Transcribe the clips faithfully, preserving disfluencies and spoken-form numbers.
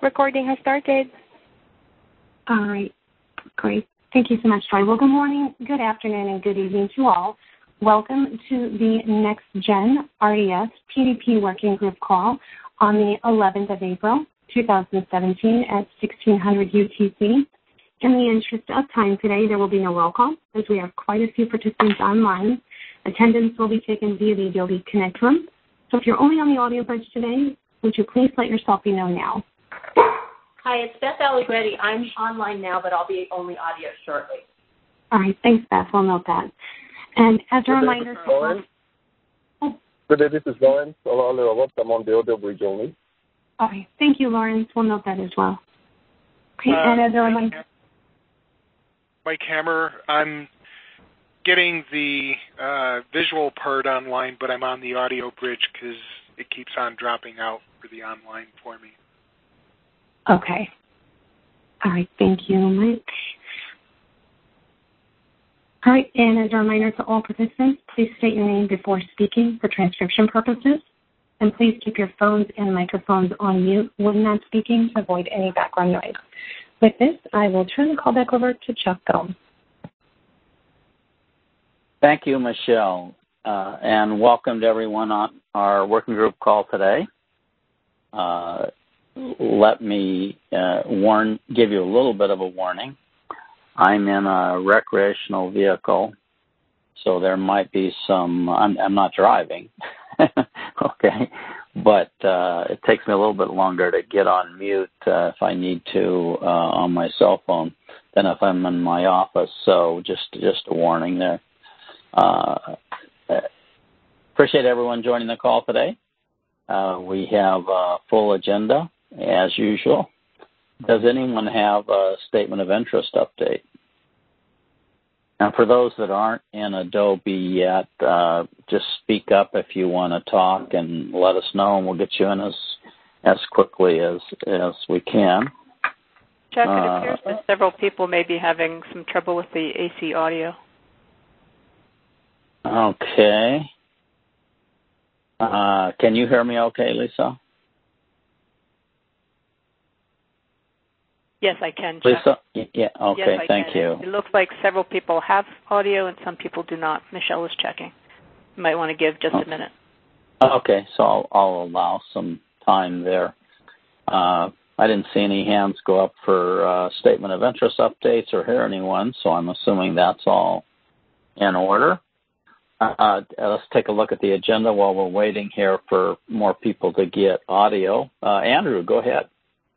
recording has started. All right, great. Thank you so much, Troy. Well, good morning, good afternoon, and good evening to all. Welcome to the Next Gen R D S P D P Working Group call on the eleventh of April, two thousand seventeen at sixteen hundred U T C. In the interest of time today, there will be no roll call as we have quite a few participants online. Attendance will be taken via the Adobe Connect room. So if you're only on the audio bridge today, would you please let yourself be known now? Hi, it's Beth Allegretti. I'm online now, but I'll be only audio shortly. All right, thanks, Beth. We'll note that. And as a Good reminder... Day, Lauren. Oh. Good day, this is Lawrence. I'm on the audio bridge only. All right, thank you, Lawrence. We'll note that as well. Okay, uh, and as a reminder... Mike Hammer, I'm getting the uh, visual part online, but I'm on the audio bridge because it keeps on dropping out for the online for me. Okay. All right, thank you, Mike. All right, and as a reminder to all participants, please state your name before speaking for transcription purposes, and please keep your phones and microphones on mute when not speaking to avoid any background noise. With this, I will turn the call back over to Chuck Gomes. Thank you, Michelle, uh, and welcome to everyone on our working group call today. Uh, let me uh, warn, give you a little bit of a warning. I'm in a recreational vehicle, so there might be some, I'm, I'm not driving, okay, but uh, it takes me a little bit longer to get on mute uh, if I need to uh, on my cell phone than if I'm in my office, so just, just a warning there. Uh, appreciate everyone joining the call today. Uh, we have a full agenda, as usual. Does anyone have a statement of interest update? And for those that aren't in Adobe yet, uh, just speak up if you want to talk and let us know, and we'll get you in as as quickly as as we can. Chuck, it uh, appears that several people may be having some trouble with the A C audio. Okay. Uh, can you hear me okay, Lisa? Yes, I can, Chuck. Lisa? Yeah, okay, yes, I thank can. you. It looks like several people have audio and some people do not. Michelle is checking. You might want to give just okay. a minute. Okay, so I'll, I'll allow some time there. Uh, I didn't see any hands go up for uh, statement of interest updates or hear anyone, so I'm assuming that's all in order. Uh, let's take a look at the agenda while we're waiting here for more people to get audio. Uh, Andrew, go ahead.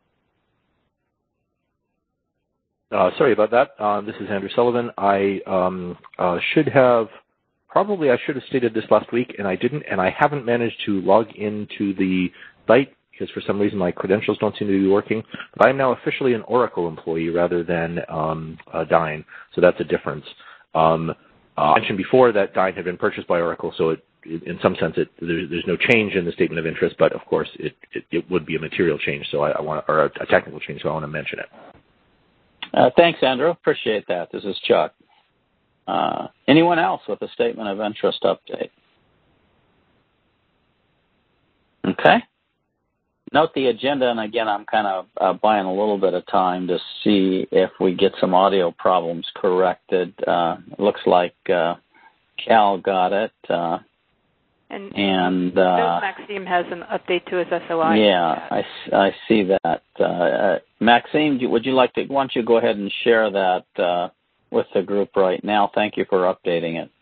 Uh, sorry about that. Uh, this is Andrew Sullivan. I um, uh, should have, probably I should have stated this last week, and I didn't, and I haven't managed to log into the site because for some reason my credentials don't seem to be working. But I'm now officially an Oracle employee rather than um, uh, Dyn, so that's a difference. Um, uh, I mentioned before that Dyn had been purchased by Oracle, so it, in some sense it, there, there's no change in the statement of interest, but of course it, it, it would be a material change, so I, I want, or a, a technical change, so I want to mention it. Uh, thanks, Andrew. Appreciate that. This is Chuck. Uh, anyone else with a statement of interest update? Okay. Note the agenda, and again, I'm kind of uh, buying a little bit of time to see if we get some audio problems corrected. Uh, it looks like uh, Cal got it. Uh, and and Bill uh, Maxime has an update to his S O I. Yeah, I, I see that. Uh, uh, Maxime, would you like to, why don't you go ahead and share that uh, with the group right now? Thank you for updating it.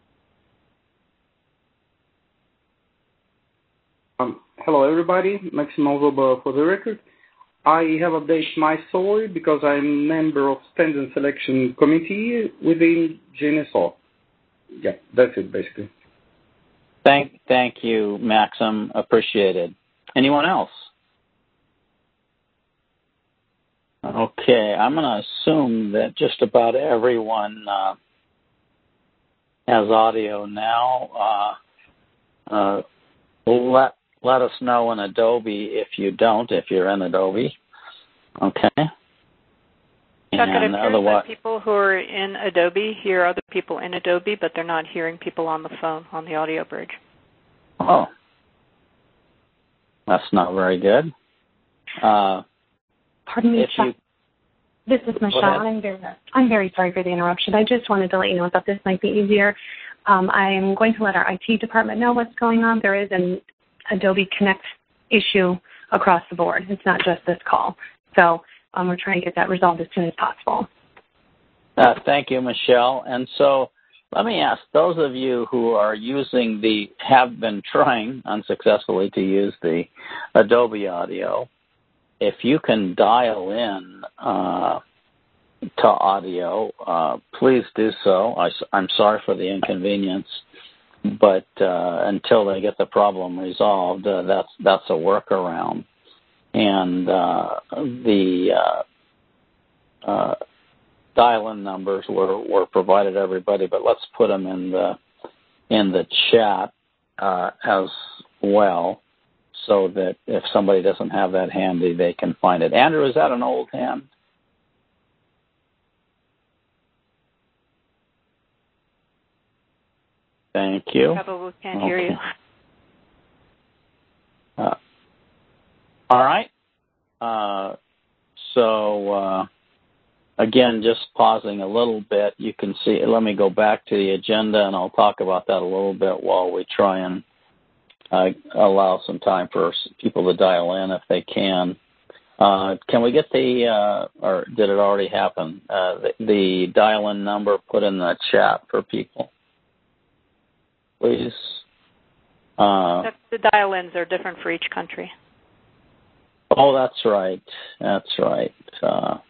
Um, hello, everybody. Maxime Ozoba for the record. I have updated my story because I'm a member of Standard Selection Committee within G N S O. Yeah, that's it, basically. Thank, thank you, Maxim. Appreciated. Anyone else? Okay, I'm going to assume that just about everyone uh, has audio now. Uh, uh, let let us know in Adobe if you don't, if you're in Adobe. Okay. Chuck, and it appears otherwise, that people who are in Adobe hear other people in Adobe, but they're not hearing people on the phone on the audio bridge. Oh, that's not very good. Uh, Pardon me, if Chuck. you, this is Michelle. I'm very, I'm very sorry for the interruption. I just wanted to let you know that this might be easier. Um, I'm going to let our I T department know what's going on. There is an Adobe Connect issue across the board. It's not just this call. So um, we're trying to get that resolved as soon as possible. Uh, thank you, Michelle. And so let me ask those of you who are using the, have been trying unsuccessfully to use the Adobe Audio, if you can dial in uh, to audio, uh, please do so. I, I'm sorry for the inconvenience, but uh, until they get the problem resolved, uh, that's that's a workaround. And uh, the uh, uh, dial-in numbers were, were provided to everybody, but let's put them in the in the chat uh, as well, so that if somebody doesn't have that handy, they can find it. Andrew, is that an old hand? Thank you. Probably can't okay. hear you. Uh, all right. Uh, so, uh, again, just pausing a little bit, you can see, let me go back to the agenda, and I'll talk about that a little bit while we try and uh, allow some time for people to dial in if they can. Uh, can we get the, uh, or did it already happen, uh, the, the dial-in number put in the chat for people, please? Uh, the dial-ins are different for each country. Oh, that's right. That's right. Uh,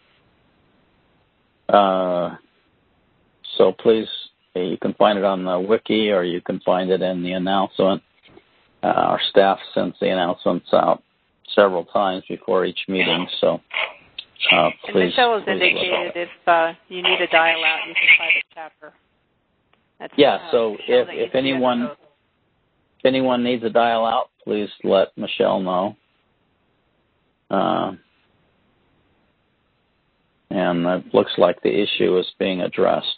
uh, so please, you can find it on the wiki, or you can find it in the announcement. Uh, our staff sends the announcements out several times before each meeting, so uh, please. And Michelle has please indicated if uh, you need a dial-out, you can try the chapter. That's, yeah, uh, so if, if anyone if anyone needs a dial-out, please let Michelle know. Uh, and it looks like the issue is being addressed.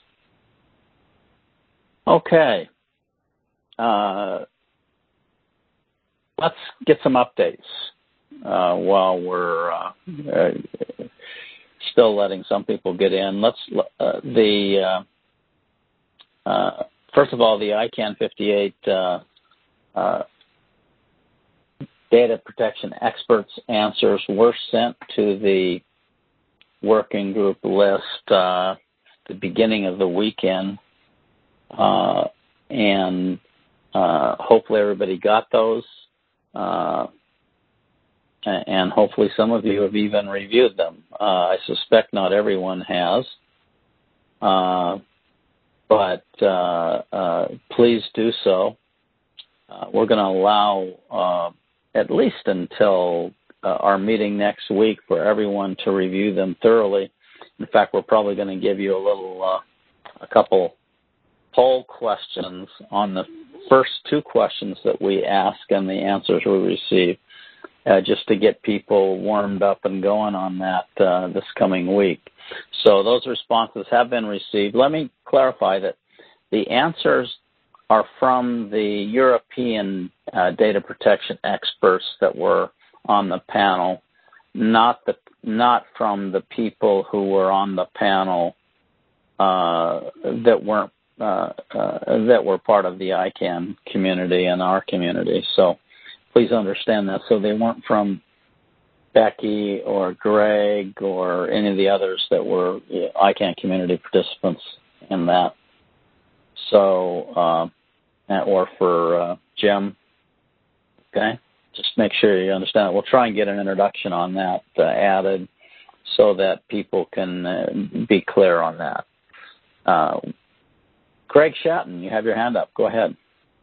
Okay. Uh, let's get some updates uh, while we're uh, uh, still letting some people get in. Let's uh, the uh, uh, first of all, the I CAN fifty-eight uh, uh, data protection experts answers were sent to the working group list uh, the beginning of the weekend, uh, and uh, hopefully everybody got those, uh, and hopefully some of you have even reviewed them. Uh, I suspect not everyone has, uh, but uh, uh, please do so. Uh, we're going to allow uh, at least until uh, our meeting next week for everyone to review them thoroughly. In fact, we're probably going to give you a little, uh, a couple poll questions on the first two questions that we ask and the answers we receive, uh, just to get people warmed up and going on that uh, this coming week. So those responses have been received. Let me clarify that the answers are from the European uh, data protection experts that were on the panel, not the not from the people who were on the panel uh, that weren't uh, uh, that were part of the I CAN community and our community. So please understand that. So they weren't from Becky or Greg or any of the others that were I CAN community participants in that. So. Uh, or for uh, Jim, okay? Just make sure you understand it. We'll try and get an introduction on that uh, added so that people can uh, be clear on that. Uh, Greg Shatton, you have your hand up. Go ahead.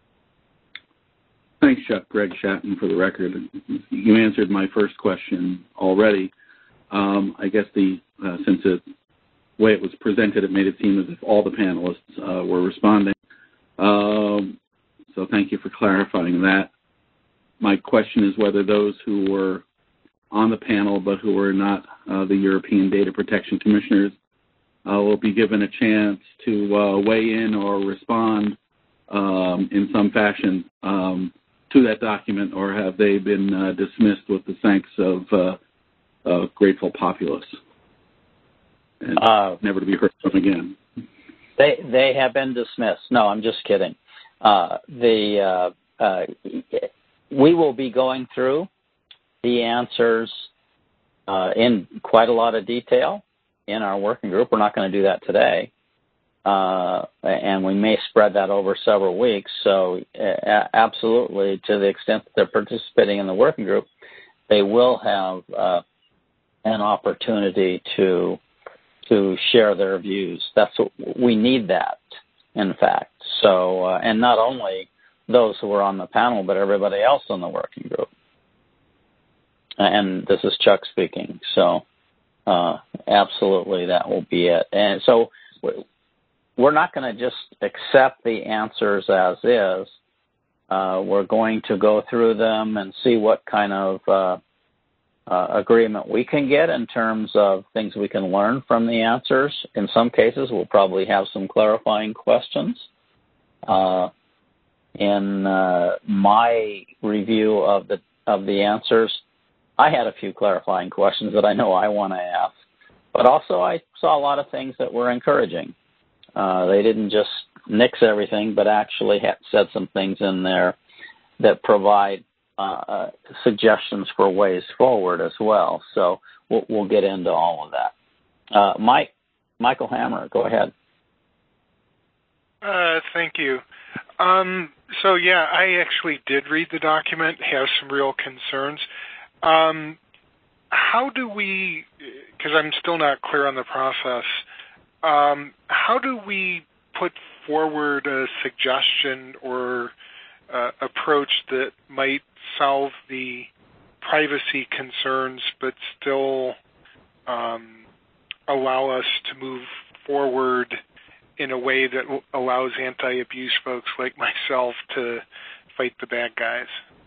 Thanks, Chuck. Greg Shatton for the record. You answered my first question already. Um, I guess the uh, since the way it was presented, it made it seem as if all the panelists uh, were responding. Um, so thank you for clarifying that. My question is whether those who were on the panel but who were not uh, the European Data Protection Commissioners uh, will be given a chance to uh, weigh in or respond um, in some fashion um, to that document, or have they been uh, dismissed with the thanks of uh, uh, grateful populace and uh, never to be heard from again. They they have been dismissed. No, I'm just kidding. Uh, the uh, uh, we will be going through the answers uh, in quite a lot of detail in our working group. We're not going to do that today, uh, and we may spread that over several weeks. So, uh, absolutely, to the extent that they're participating in the working group, they will have uh, an opportunity to to share their views. That's what we need. That, in fact. So, uh, and not only those who are on the panel, but everybody else in the working group. And this is Chuck speaking. So, uh, absolutely, that will be it. And so, we're not going to just accept the answers as is. Uh, we're going to go through them and see what kind of uh, uh, agreement we can get in terms of things we can learn from the answers. In some cases, we'll probably have some clarifying questions. Uh, in uh, my review of the of the answers, I had a few clarifying questions that I know I want to ask, but also I saw a lot of things that were encouraging. Uh, they didn't just nix everything, but actually had said some things in there that provide uh, suggestions for ways forward as well. So we'll, we'll get into all of that. Uh, Mike, Michael Hammer, go ahead. Uh, thank you. Um, so yeah, I actually did read the document, have some real concerns. Um, how do we, because I'm still not clear on the process, um, how do we put forward a suggestion or uh, approach that might solve the privacy concerns but still um, allow us to move forward in a way that allows anti-abuse folks like myself to fight the bad guys?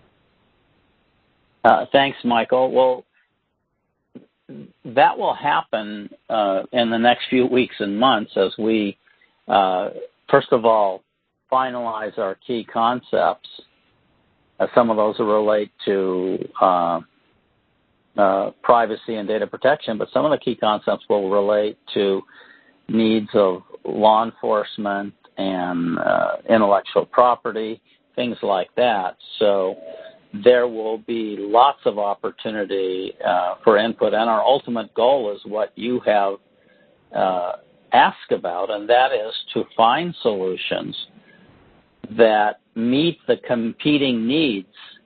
Uh, thanks, Michael. Well, that will happen uh, in the next few weeks and months as we, uh, first of all, finalize our key concepts. Uh, some of those will relate to uh, uh, privacy and data protection, but some of the key concepts will relate to needs of law enforcement and uh, intellectual property, things like that. So there will be lots of opportunity uh, for input, and our ultimate goal is what you have uh, asked about, and that is to find solutions that meet the competing needs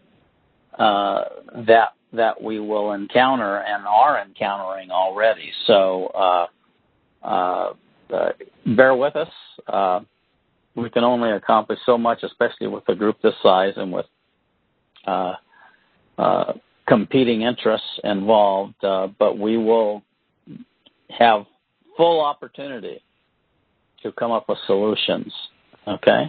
uh, that that we will encounter and are encountering already. So uh, uh, uh, bear with us. Uh, we can only accomplish so much, especially with a group this size and with Uh, uh, competing interests involved, uh, but we will have full opportunity to come up with solutions. Okay?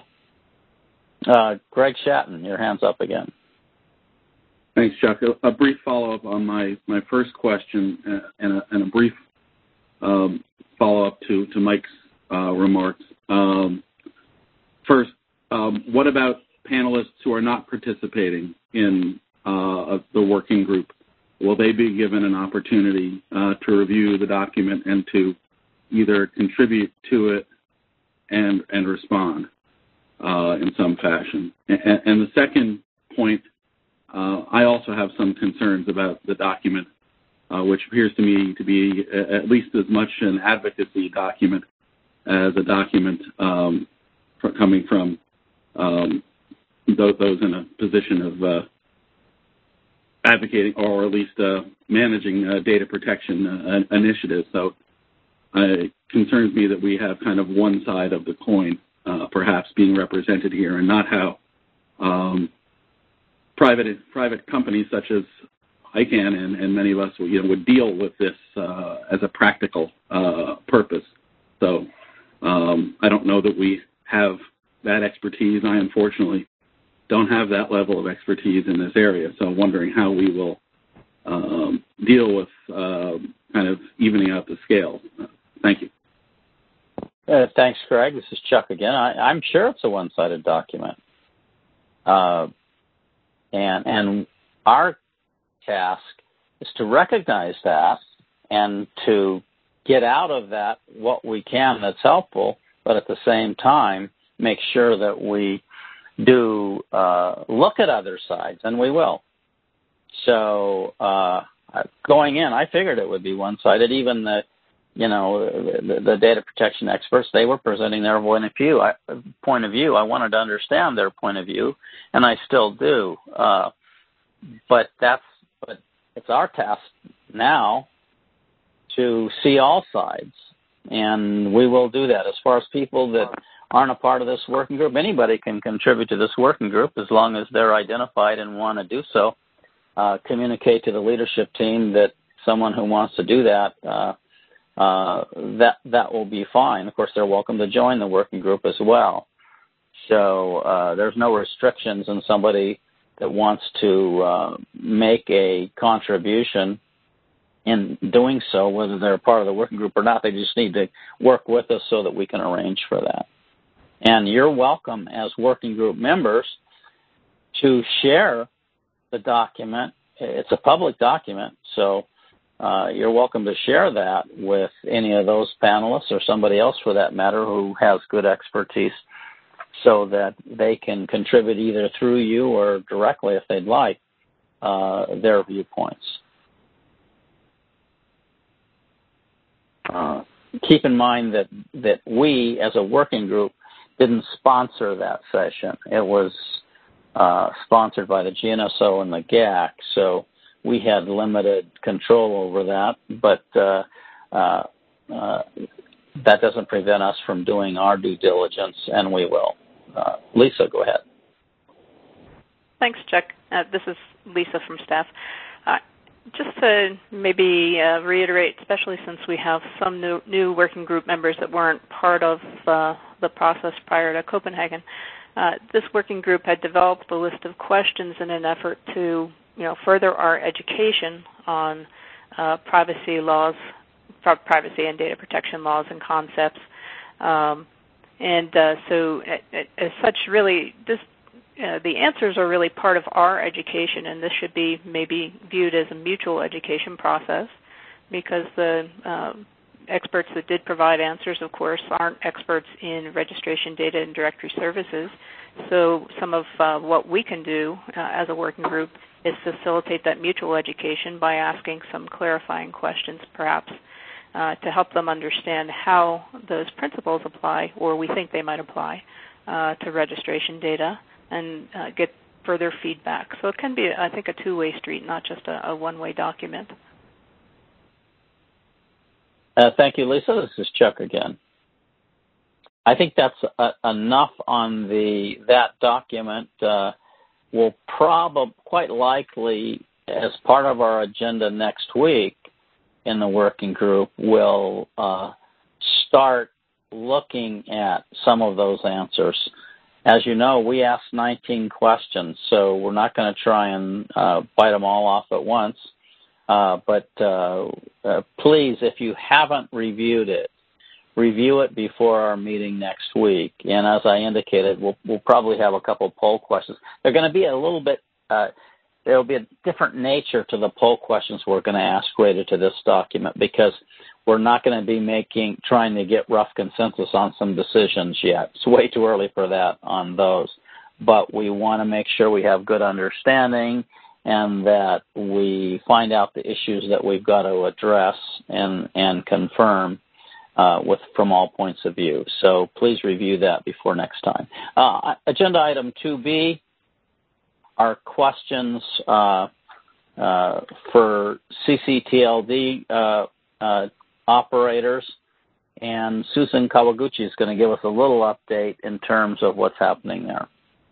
Uh, Greg Shatton, your hand's up again. Thanks, Chuck. A, a brief follow-up on my, my first question uh, and, a, and a brief um, follow-up to, to Mike's uh, remarks. Um, first, um, what about panelists who are not participating in uh, the working group? Will they be given an opportunity uh, to review the document and to either contribute to it and and respond uh, in some fashion? And, and the second point, uh, I also have some concerns about the document, uh, which appears to me to be at least as much an advocacy document as a document um, for coming from um, those in a position of uh, advocating or at least uh, managing uh, data protection uh, initiatives. So uh, it concerns me that we have kind of one side of the coin uh, perhaps being represented here, and not how um, private private companies such as ICANN and, and many of us you know, would deal with this uh, as a practical uh, purpose. So um, I don't know that we have that expertise. I unfortunately don't have that level of expertise in this area, so I'm wondering how we will um, deal with uh, kind of evening out the scale. Uh, thank you. Uh, thanks, Greg. This is Chuck again. I, I'm sure it's a one-sided document. Uh, and, and our task is to recognize that and to get out of that what we can that's helpful, but at the same time, make sure that we do uh, look at other sides, and we will. So uh, going in, I figured it would be one-sided. Even the, you know, the, the data protection experts, they were presenting their point of view. I, point of view. I wanted to understand their point of view, and I still do. Uh, but that's, but it's our task now to see all sides, and we will do that. As far as people that aren't a part of this working group, anybody can contribute to this working group as long as they're identified and want to do so. Uh, communicate to the leadership team that someone who wants to do that, uh, uh, that that will be fine. Of course, they're welcome to join the working group as well. So uh, there's no restrictions on somebody that wants to uh, make a contribution in doing so, whether they're part of the working group or not. They just need to work with us so that we can arrange for that. And you're welcome as working group members to share the document. It's a public document, so uh, you're welcome to share that with any of those panelists or somebody else for that matter who has good expertise so that they can contribute either through you or directly if they'd like uh, their viewpoints. Uh, keep in mind that, that we, as a working group, didn't sponsor that session. It was uh, sponsored by the G N S O and the G A C, so we had limited control over that, but uh, uh, uh, that doesn't prevent us from doing our due diligence, and we will. Uh, Lisa, go ahead. Thanks, Chuck. Uh, this is Lisa from staff. Uh, Just to maybe uh, reiterate, especially since we have some new, new working group members that weren't part of uh, the process prior to Copenhagen, uh, this working group had developed a list of questions in an effort to, you know, further our education on uh, privacy laws, privacy and data protection laws and concepts. Um, and uh, so, as such, really, this. Uh, the answers are really part of our education, and this should be maybe viewed as a mutual education process because the uh, experts that did provide answers, of course, aren't experts in registration data and directory services. So some of uh, what we can do uh, as a working group is facilitate that mutual education by asking some clarifying questions, perhaps, uh, to help them understand how those principles apply, or we think they might apply, uh, to registration data, and uh, get further feedback. So it can be, I think, a two-way street, not just a, a one-way document. Uh, thank you, Lisa. This is Chuck again. I think that's uh, enough on the that document. Uh, we'll probably, quite likely, as part of our agenda next week in the working group, we'll uh, start looking at some of those answers. As you know, we asked nineteen questions, so we're not going to try and uh, bite them all off at once. Uh, but uh, uh, please, if you haven't reviewed it, review it before our meeting next week. And as I indicated, we'll, we'll probably have a couple poll questions. They're going to be a little bit, uh, there will be a different nature to the poll questions we're going to ask related to this document because we're not going to be making, trying to get rough consensus on some decisions yet. It's way too early for that on those. But we want to make sure we have good understanding and that we find out the issues that we've got to address and, and confirm uh, with from all points of view. So please review that before next time. Uh, agenda item two B are questions uh, uh, for C C T L D uh, uh, operators, and Susan Kawaguchi is going to give us a little update in terms of what's happening there.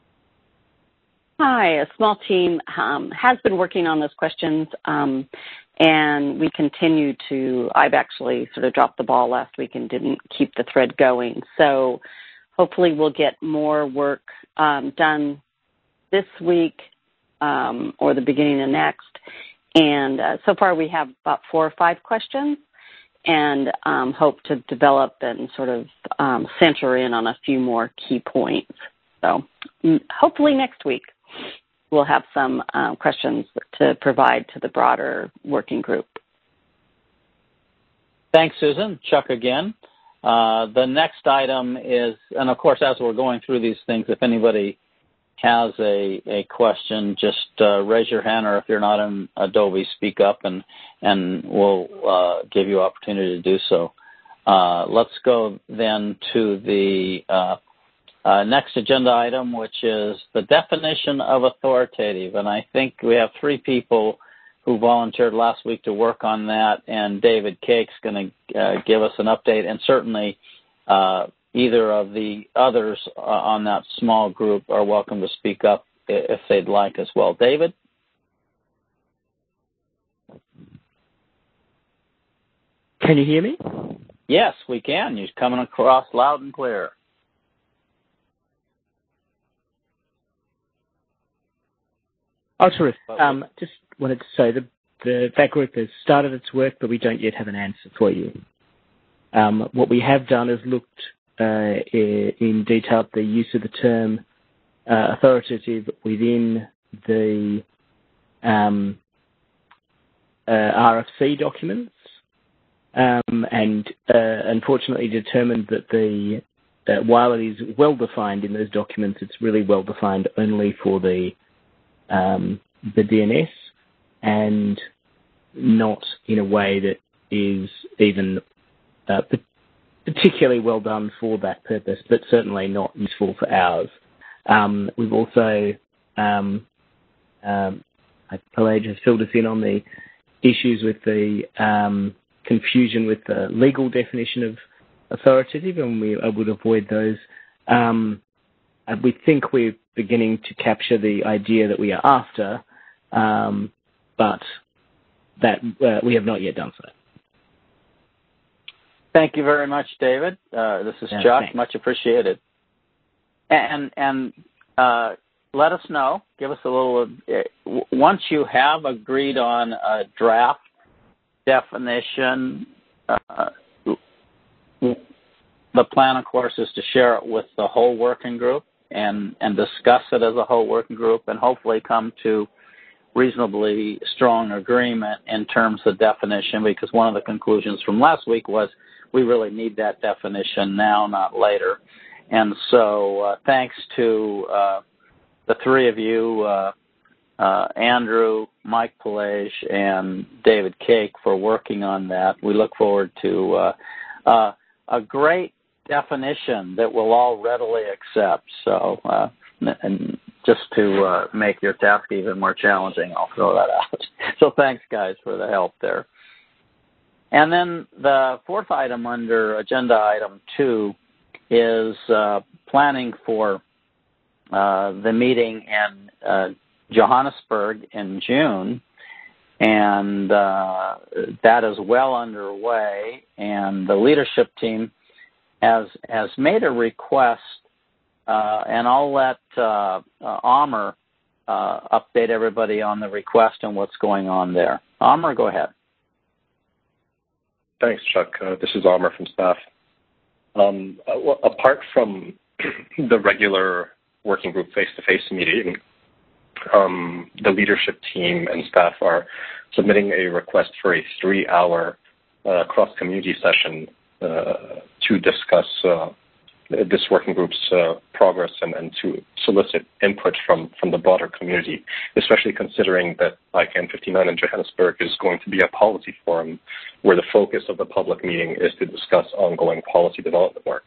Hi, a small team um, has been working on those questions, um, and we continue to, I've actually sort of dropped the ball last week and didn't keep the thread going. So hopefully we'll get more work um, done this week um, or the beginning of next. And uh, so far we have about four or five questions and um, hope to develop and sort of um, center in on a few more key points. So hopefully next week. we'll have some um, questions to provide to the broader working group. Thanks, Susan. Chuck again. Uh, the next item is, and of course, as we're going through these things, if anybody has a, a question, just uh, raise your hand, or if you're not in Adobe, speak up, and, and we'll uh, give you opportunity to do so. Uh, let's go then to the uh, uh, next agenda item, which is the definition of authoritative. And I think we have three people who volunteered last week to work on that, and David Cake's going to uh, give us an update, and certainly uh, either of the others uh, on that small group are welcome to speak up if they'd like as well. David? Can you hear me? Yes, we can. You're coming across loud and clear. Oh, terrific. Um, just wanted to say that the, that group has started its work, but we don't yet have an answer for you. Um, what we have done is looked uh, in detail at the use of the term uh, authoritative within the um, uh, R F C documents, um, and uh, unfortunately determined that the uh, while it is well defined in those documents, it's really well defined only for the um, the D N S, and not in a way that is even uh, particularly well done for that purpose, but certainly not useful for ours. Um, we've also, um, um, Pelagia has filled us in on the issues with the um, confusion with the legal definition of authoritative, and we would avoid those. Um, we think we're beginning to capture the idea that we are after, um, but that uh, we have not yet done so. Thank you very much, David. Uh, this is yeah, Chuck. Thanks. Much appreciated. And and uh, let us know. Give us a little. Uh, once you have agreed on a draft definition, uh, the plan, of course, is to share it with the whole working group and and discuss it as a whole working group, and hopefully come to reasonably strong agreement in terms of definition, because one of the conclusions from last week was we really need that definition now, not later. And so uh, thanks to uh, the three of you, uh, uh, Andrew, Mike Pelagia, and David Cake, for working on that. We look forward to uh, uh, a great definition that we'll all readily accept. So uh, and just to uh, make your task even more challenging, I'll throw that out. So thanks, guys, for the help there. And then the fourth item under agenda item two is uh, planning for uh, the meeting in uh, Johannesburg in June. And uh, that is well underway. And the leadership team has, has made a request. Uh, and I'll let uh, uh, Amr uh, update everybody on the request and what's going on there. Amr, go ahead. Thanks, Chuck. Uh, this is Amr from staff. Um, well, apart from the regular working group face-to-face meeting, um, the leadership team and staff are submitting a request for a three-hour uh, cross-community session uh, to discuss uh, this working group's uh, progress and, and to solicit input from, from the broader community, especially considering that I CAN fifty-nine in Johannesburg is going to be a policy forum where the focus of the public meeting is to discuss ongoing policy development work.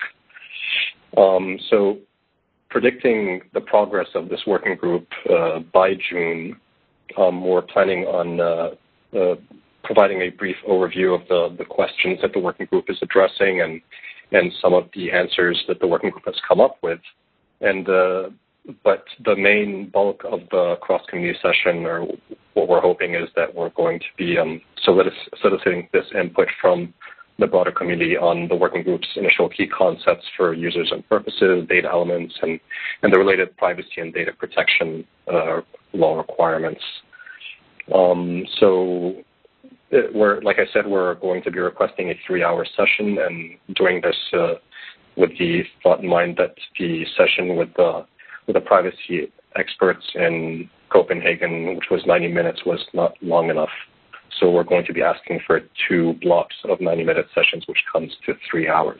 Um, so predicting the progress of this working group uh, by June, um, we're planning on uh, uh, providing a brief overview of the, the questions that the working group is addressing and and some of the answers that the working group has come up with. And uh, but the main bulk of the cross-community session, or what we're hoping, is that we're going to be um, soliciting this input from the broader community on the working group's initial key concepts for users and purposes, data elements, and, and the related privacy and data protection uh, law requirements. Um, so We're, like I said, we're going to be requesting a three-hour session, and doing this uh, with the thought in mind that the session with the with the privacy experts and Copenhagen, which was ninety minutes, was not long enough. So we're going to be asking for two blocks of ninety-minute sessions, which comes to three hours.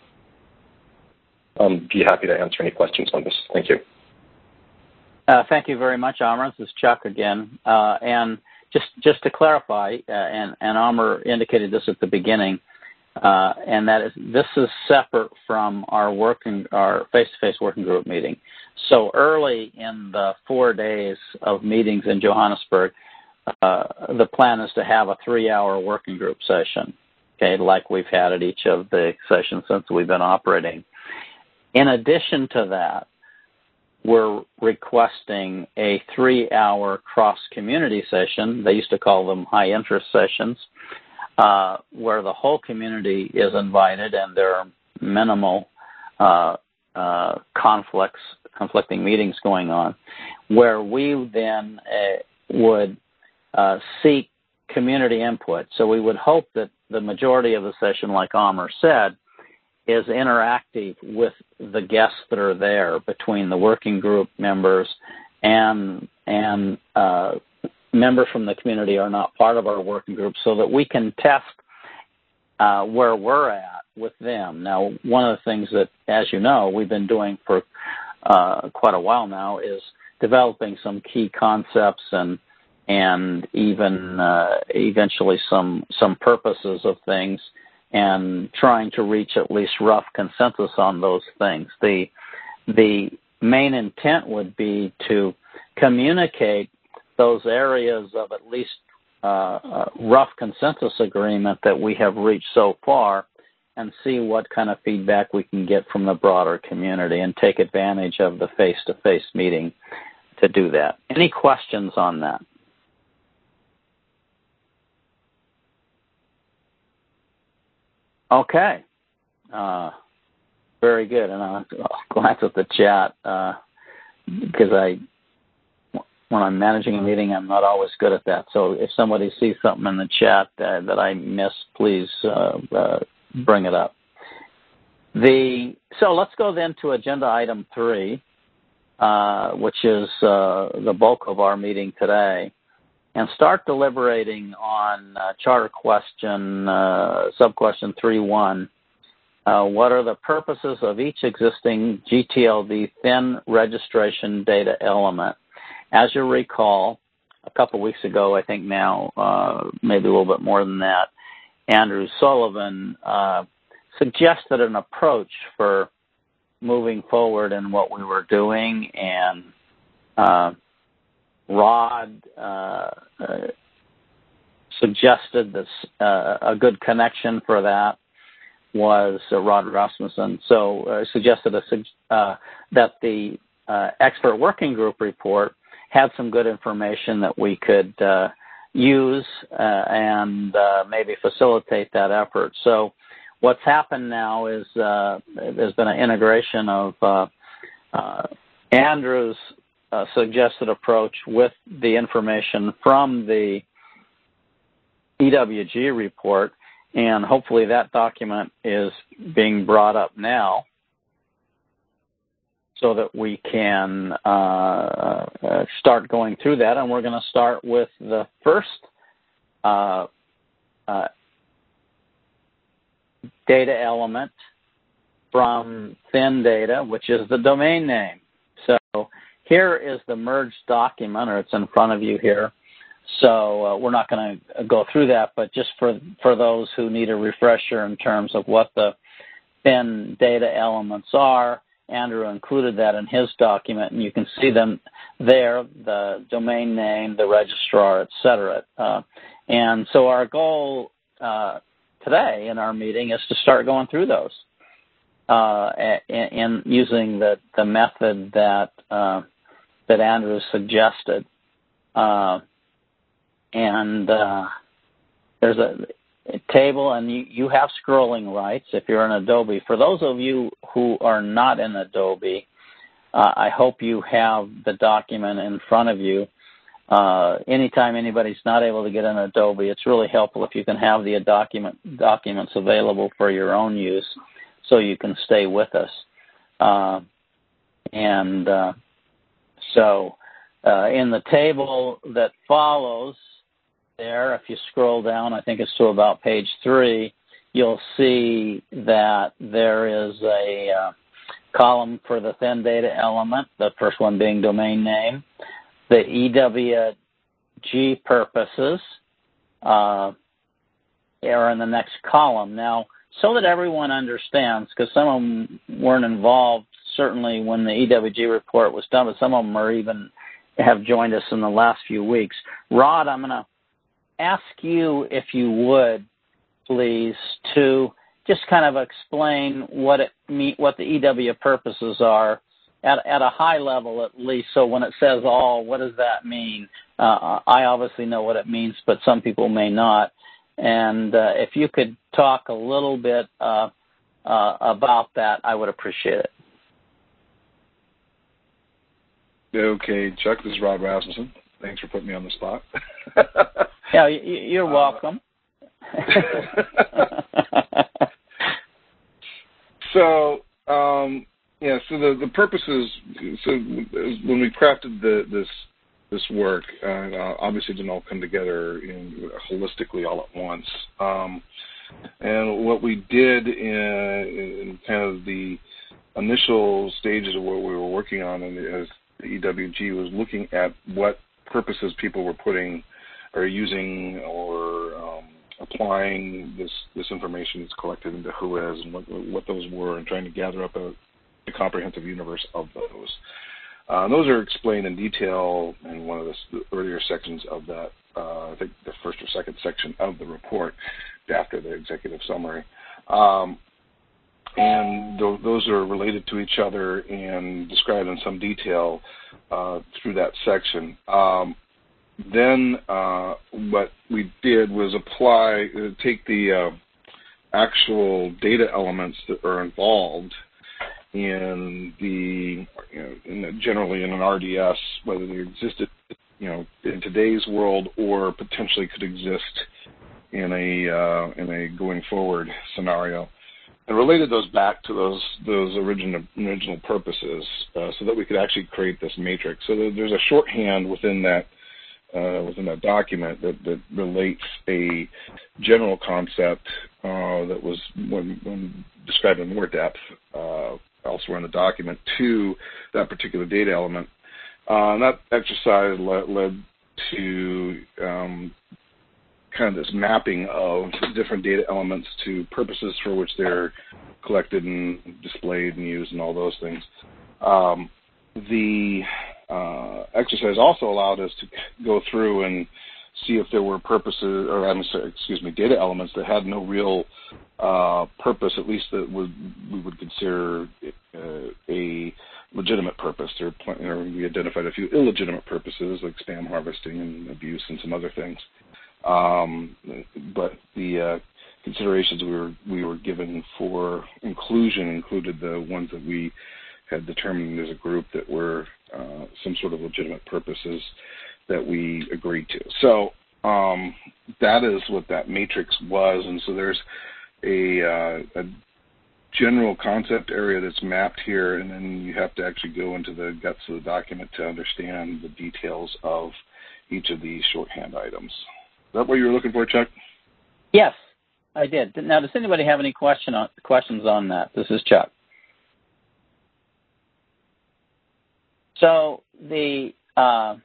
Um, be happy to answer any questions on this. Thank you. Uh, thank you very much, Amr. This is Chuck again. Uh, and just just to clarify, uh, and, and Amr indicated this at the beginning, uh, and that is this is separate from our working our face-to-face working group meeting. So early in the four days of meetings in Johannesburg, uh, the plan is to have a three-hour working group session, okay, like we've had at each of the sessions since we've been operating. In addition to that, we're requesting a three-hour cross-community session. They used to call them high-interest sessions, uh, where the whole community is invited and there are minimal uh, uh, conflicts, conflicting meetings going on, where we then uh, would uh, seek community input. So we would hope that the majority of the session, like Amr said, is interactive with the guests that are there between the working group members and and uh, members from the community are not part of our working group, so that we can test uh, where we're at with them. Now, one of the things that, as you know, we've been doing for uh, quite a while now is developing some key concepts and and even uh, eventually some some purposes of things, and trying to reach at least rough consensus on those things. The the main intent would be to communicate those areas of at least uh, uh, rough consensus agreement that we have reached so far, and see what kind of feedback we can get from the broader community and take advantage of the face-to-face meeting to do that. Any questions on that? Okay. Uh, very good. And I'll glance at the chat uh, because I, when I'm managing a meeting, I'm not always good at that. So if somebody sees something in the chat uh, that I miss, please uh, uh, bring it up. The so let's go then to agenda item three, uh, which is uh, the bulk of our meeting today, and start deliberating on uh, charter question, uh, sub-question three one. Uh, what are the purposes of each existing G T L D thin registration data element? As you recall, a couple weeks ago, I think now, uh, maybe a little bit more than that, Andrew Sullivan uh, suggested an approach for moving forward in what we were doing, and uh, Rod uh, uh, suggested this, uh, a good connection for that was uh, Rod Rasmussen. So uh, suggested a, uh, that the uh, expert working group report had some good information that we could uh, use uh, and uh, maybe facilitate that effort. So what's happened now is uh, there's been an integration of uh, uh, Andrew's Uh, suggested approach with the information from the E W G report, and hopefully that document is being brought up now so that we can uh, uh, start going through that. And we're going to start with the first uh, uh, data element from thin data, which is the domain name. So here is the merged document, or it's in front of you here. So uh, we're not going to go through that, but just for, for those who need a refresher in terms of what the thin data elements are, Andrew included that in his document, and you can see them there, the domain name, the registrar, et cetera. Uh, and so our goal uh, today in our meeting is to start going through those uh, and, and using the, the method that uh, that Andrew suggested. Uh, and uh, there's a, a table, and you, you have scrolling rights if you're in Adobe. For those of you who are not in Adobe, uh, I hope you have the document in front of you. Uh, anytime anybody's not able to get in Adobe, it's really helpful if you can have the document documents available for your own use so you can stay with us. Uh, and uh, So Uh, in the table that follows there, if you scroll down, I think it's to about page three, you'll see that there is a uh, column for the thin data element, the first one being domain name, the E W G purposes uh, are in the next column. Now, so that everyone understands, because some of them weren't involved certainly when the E W G report was done, but some of them are even have joined us in the last few weeks. Rod, I'm going to ask you, if you would, please, to just kind of explain what it mean, what the E W purposes are at, at a high level, at least. So when it says all, what does that mean? Uh, I obviously know what it means, but some people may not. And uh, if you could talk a little bit uh, uh, about that, I would appreciate it. Okay, Chuck, this is Rod Rasmussen. Thanks for putting me on the spot. Yeah, you're welcome. Uh, so, um, yeah, so the, the purposes, so when we crafted the, this this work, uh, obviously it didn't all come together in, holistically all at once. Um, and what we did in, in kind of the initial stages of what we were working on in the, as the E W G was looking at what purposes people were putting or using or um, applying this, this information that's collected into Wh O E S and what, what those were, and trying to gather up a, a comprehensive universe of those. Uh, those are explained in detail in one of the, the earlier sections of that, uh, I think the first or second section of the report after the executive summary. Um, and th those are related to each other and described in some detail uh, through that section. Um, then uh, what we did was apply, uh, take the uh, actual data elements that are involved in the, you know, in the, generally in an R D S, whether they existed, you know, in today's world or potentially could exist in a uh, in a going forward scenario, and related those back to those those original original purposes, uh, so that we could actually create this matrix. So there's a shorthand within that uh, within that document that, that relates a general concept uh, that was when, when described in more depth uh, elsewhere in the document to that particular data element. Uh, and that exercise led, led to um, kind of this mapping of different data elements to purposes for which they're collected and displayed and used and all those things. Um, the uh, exercise also allowed us to go through and see if there were purposes, or I'm sorry, excuse me, data elements that had no real uh, purpose, at least that would we would consider uh, a legitimate purpose. There, or we identified a few illegitimate purposes like spam harvesting and abuse and some other things. Um, but the uh, considerations we were we were given for inclusion included the ones that we had determined as a group that were uh, some sort of legitimate purposes that we agreed to. So um, that is what that matrix was, and so there's a, uh, a general concept area that's mapped here, and then you have to actually go into the guts of the document to understand the details of each of these shorthand items. Is that what you were looking for, Chuck? Yes, I did. Now, does anybody have any question on, questions on that? This is Chuck. So the uh,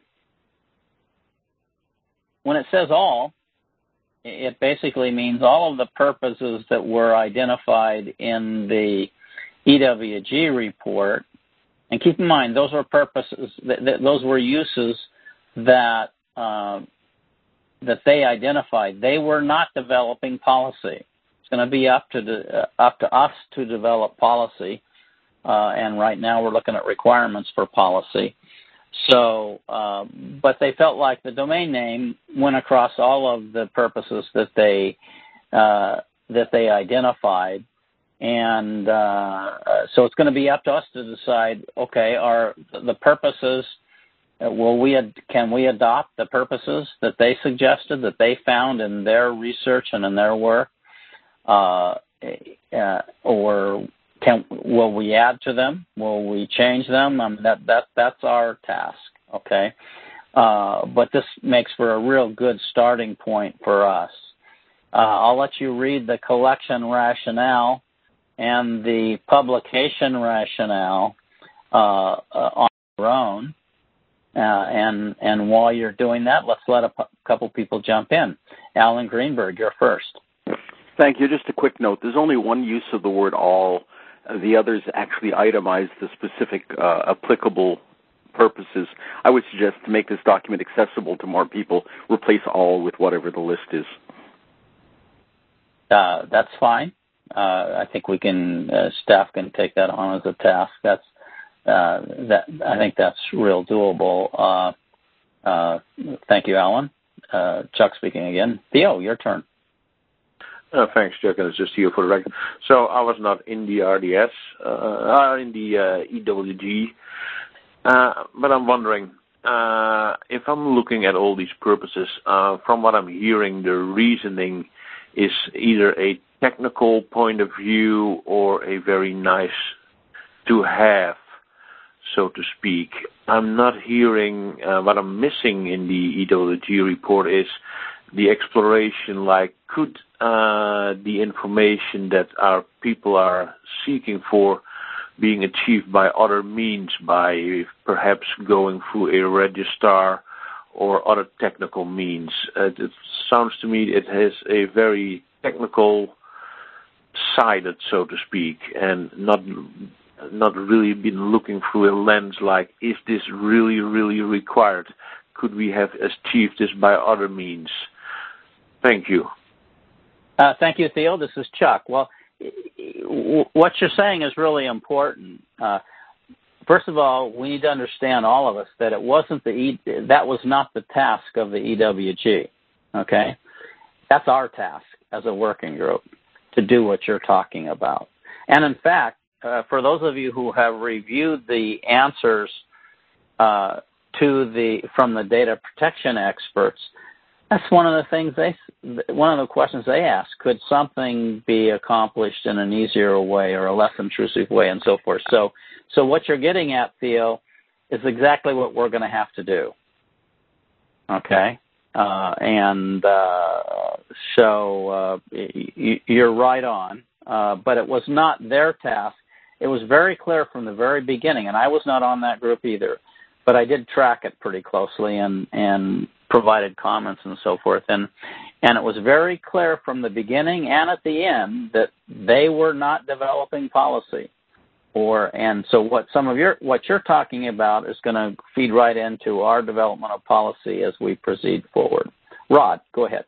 when it says all, it basically means all of the purposes that were identified in the E W G report. And keep in mind, those were purposes, that, that those were uses that uh, that they identified. They were not developing policy. It's going to be up to the, uh, up to us to develop policy. Uh, and right now we're looking at requirements for policy. So, uh, but they felt like the domain name went across all of the purposes that they uh, that they identified, and uh, so it's going to be up to us to decide. Okay, are the purposes? Uh, will we ad- can we adopt the purposes that they suggested, that they found in their research and in their work, uh, uh, or Can, will we add to them? Will we change them? Um, that, that, that's our task, okay? uh, but this makes for a real good starting point for us. Uh, I'll let you read the collection rationale and the publication rationale uh, uh, on your own. Uh, and and while you're doing that, let's let a p- couple people jump in. Alan Greenberg, you're first. Thank you. Just a quick note. There's only one use of the word all. Uh, the others actually itemize the specific uh, applicable purposes. I would suggest to make this document accessible to more people, replace all with whatever the list is. Uh, that's fine. Uh, I think we can, uh, staff can take that on as a task. That's, uh, that, I think that's real doable. Uh, uh, thank you, Alan. Uh, Chuck speaking again. Theo, your turn. Uh, thanks, Chuck, and it's just here for the record. So I was not in the R D S, uh, in the uh, E W G, uh, but I'm wondering, uh, if I'm looking at all these purposes, uh, from what I'm hearing, the reasoning is either a technical point of view or a very nice to have, so to speak. I'm not hearing, uh, what I'm missing in the E W G report is the exploration, like could uh, the information that our people are seeking for being achieved by other means, by perhaps going through a registrar or other technical means. Uh, it sounds to me it has a very technical sided, so to speak, and not not really been looking through a lens like, is this really, really required? Could we have achieved this by other means? Thank you. Uh, thank you, Theo. This is Chuck. Well, what you're saying is really important. Uh, first of all, we need to understand, all of us, that it wasn't the e- that was not the task of the E W G. Okay, that's our task as a working group to do what you're talking about. And in fact, uh, for those of you who have reviewed the answers uh, to the from the data protection experts, that's one of the things they, one of the questions they ask. Could something be accomplished in an easier way or a less intrusive way, and so forth? So, so what you're getting at, Theo, is exactly what we're going to have to do. Okay, uh, and uh, so uh, y- you're right on. Uh, but it was not their task. It was very clear from the very beginning, and I was not on that group either, but I did track it pretty closely and and. provided comments and so forth, and and it was very clear from the beginning and at the end that they were not developing policy, or and so what some of your what you're talking about is going to feed right into our development of policy as we proceed forward. Rod, go ahead.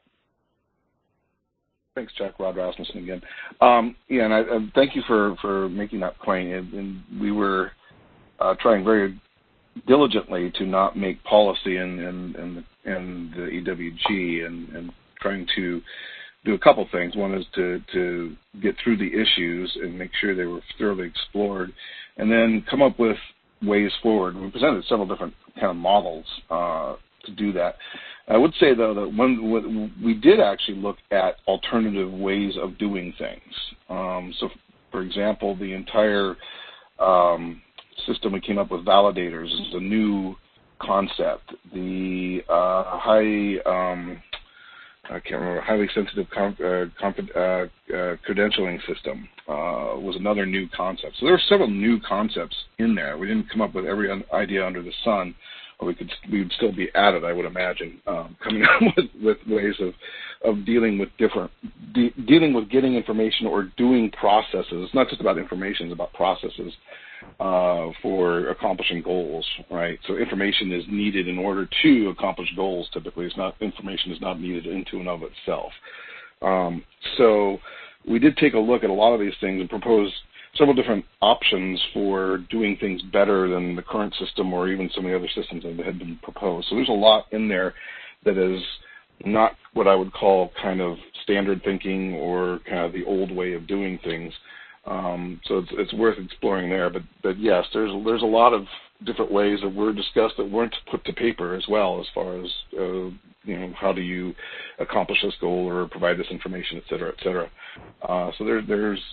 Thanks, Chuck. Rod Rasmussen again. Um, yeah, and I, I thank you for for making that point. And, and we were uh, trying very diligently to not make policy in in, in the and the E W G, and, and trying to do a couple things. One is to, to get through the issues and make sure they were thoroughly explored, and then come up with ways forward. We presented several different kind of models uh, to do that. I would say, though, that when we did actually look at alternative ways of doing things. Um, so, for example, the entire um, system we came up with, validators, is a new concept. The uh, high, um, I can't remember, highly sensitive com- uh, comp- uh, uh, credentialing system uh, was another new concept. So there were several new concepts in there. We didn't come up with every un- idea under the sun, or we could we would still be at it, I would imagine, um, coming up with, with ways of of dealing with different de- dealing with getting information or doing processes. It's not just about information; it's about processes. Uh, for accomplishing goals, right? So information is needed in order to accomplish goals. Typically, it's not information is not needed into and of itself. Um, so we did take a look at a lot of these things and propose several different options for doing things better than the current system or even some of the other systems that had been proposed. So there's a lot in there that is not what I would call kind of standard thinking or kind of the old way of doing things. Um, so it's, it's worth exploring there, but, but yes, there's there's a lot of different ways that were discussed that weren't put to paper as well, as far as uh, you know, how do you accomplish this goal or provide this information, et cetera, et cetera. Uh, so there, there's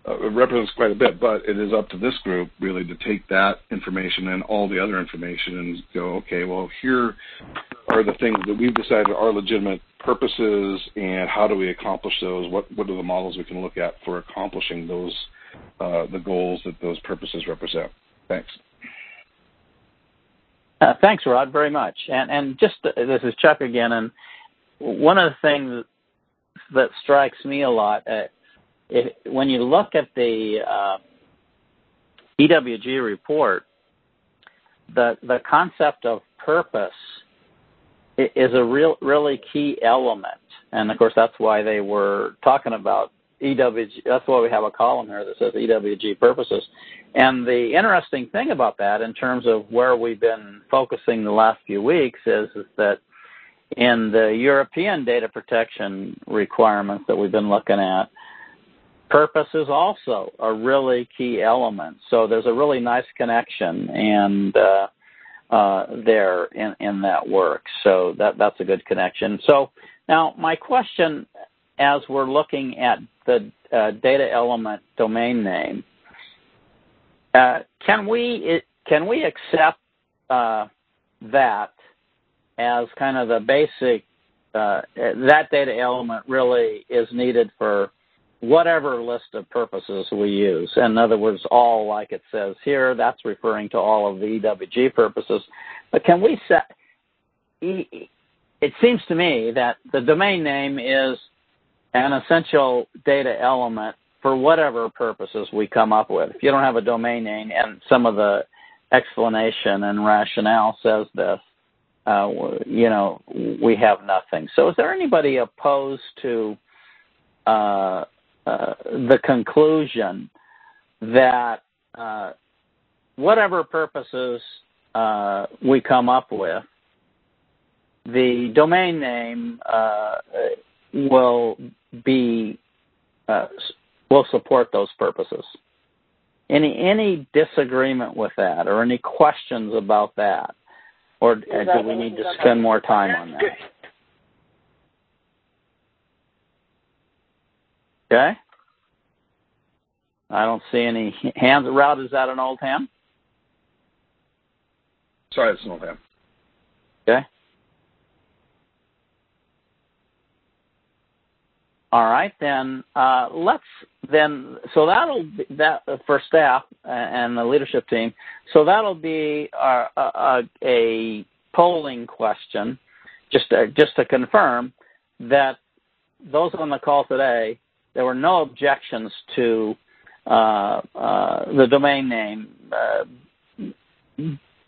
uh, it represents quite a bit, but it is up to this group really to take that information and all the other information and go, okay, well, here are the things that we've decided are legitimate purposes, and how do we accomplish those? What what are the models we can look at for accomplishing those uh, the goals that those purposes represent? Thanks. Uh, thanks, Rod, very much. And and just uh, this is Chuck again, and one of the things that strikes me a lot, uh, if, when you look at the uh, E W G report, the the concept of purpose is a real really key element, and of course that's why they were talking about E W G. That's why we have a column here that says E W G purposes. And the interesting thing about that, in terms of where we've been focusing the last few weeks, is, is that in the European data protection requirements that we've been looking at, purpose is also a really key element. So there's a really nice connection and uh, uh, there in, in that work. So that that's a good connection. So now my question, as we're looking at the uh, data element domain name, uh, can we it, can we accept uh, that as kind of the basic, uh, that data element really is needed for whatever list of purposes we use? In other words, all, like it says here, that's referring to all of the E W G purposes. But can we set, it seems to me that the domain name is an essential data element for whatever purposes we come up with. If you don't have a domain name, and some of the explanation and rationale says this, uh, you know, we have nothing. So is there anybody opposed to uh, uh, the conclusion that uh, whatever purposes uh, we come up with, the domain name uh, will be uh, will support those purposes? Any any disagreement with that, or any questions about that, or do we need to spend more time on that? Okay. I don't see any hands. Rod, is that an old hand? Sorry, it's an old hand. Okay. All right, then uh, let's then. So that'll be that for staff and the leadership team. So that'll be a, a, a polling question, just to, just to confirm that those on the call today, there were no objections to uh, uh, the domain name uh,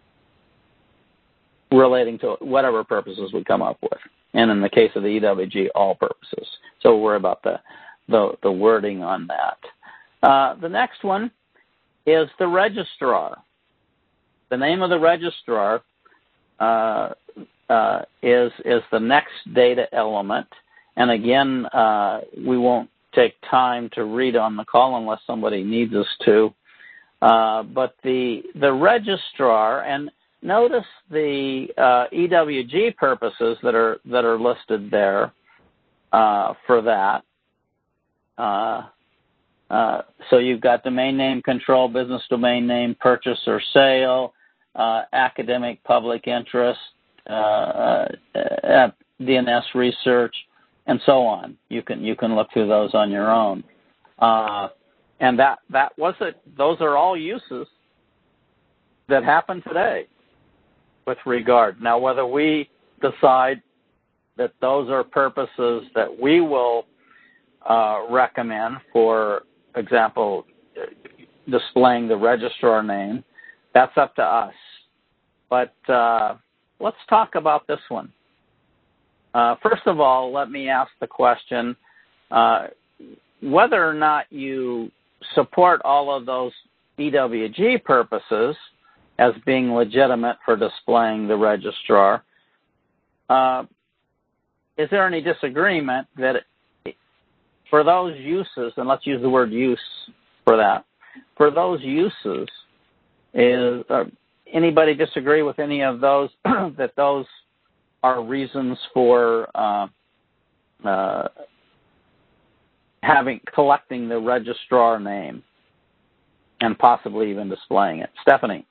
relating to whatever purposes we come up with. And in the case of the E W G, all purposes. So we'll worry about the, the, the wording on that. Uh, the next one is the registrar. The name of the registrar uh, uh, is, is the next data element. And again, uh, we won't take time to read on the call unless somebody needs us to. Uh, but the, the registrar, and notice the uh, E W G purposes that are that are listed there uh, for that. Uh, uh, so you've got domain name control, business domain name, purchase or sale, uh, academic public interest, uh, uh, D N S research, and so on. You can you can look through those on your own. Uh, and that that was it. Those are all uses that happen today with regard. Now, whether we decide that those are purposes that we will uh, recommend, for example, displaying the registrar name, that's up to us. But uh, let's talk about this one. Uh, first of all, let me ask the question, uh, whether or not you support all of those E W G purposes as being legitimate for displaying the registrar. Uh, is there any disagreement that it, for those uses, and let's use the word use for that, for those uses, is uh, anybody disagree with any of those, that those are reasons for uh, uh, having collecting the registrar name and possibly even displaying it. Stephanie.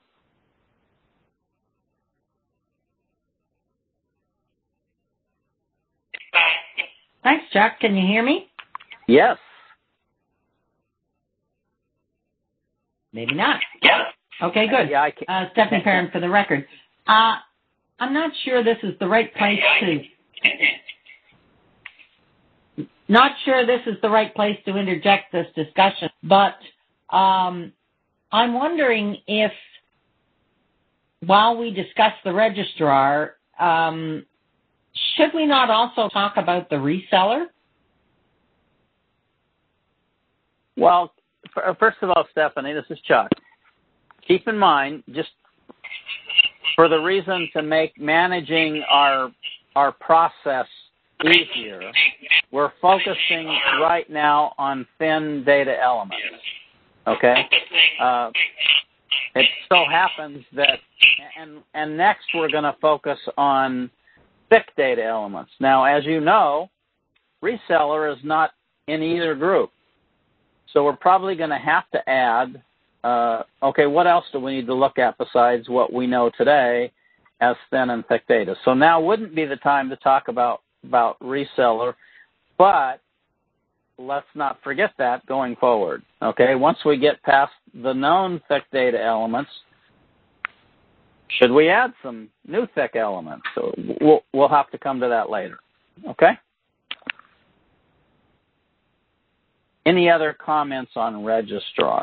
Thanks, Chuck. Can you hear me? Yes. Maybe not. Yeah. Okay, good. Yeah, I can. Uh, Stephanie Perrin for the record. Uh, I'm not sure this is the right place to... Not sure this is the right place to interject this discussion, but um, I'm wondering if, while we discuss the registrar, um, should we not also talk about the reseller? Well, first of all, Stephanie, this is Chuck. Keep in mind, just for the reason to make managing our our process easier, we're focusing right now on thin data elements. Okay? Uh, it so happens that, and, and next we're going to focus on thick data elements. Now, as you know, reseller is not in either group. So we're probably going to have to add, uh, okay, what else do we need to look at besides what we know today as thin and thick data? So now wouldn't be the time to talk about, about reseller, but let's not forget that going forward. Okay, once we get past the known thick data elements, should we add some new thick elements? So we'll, we'll have to come to that later. Okay? Any other comments on registrar?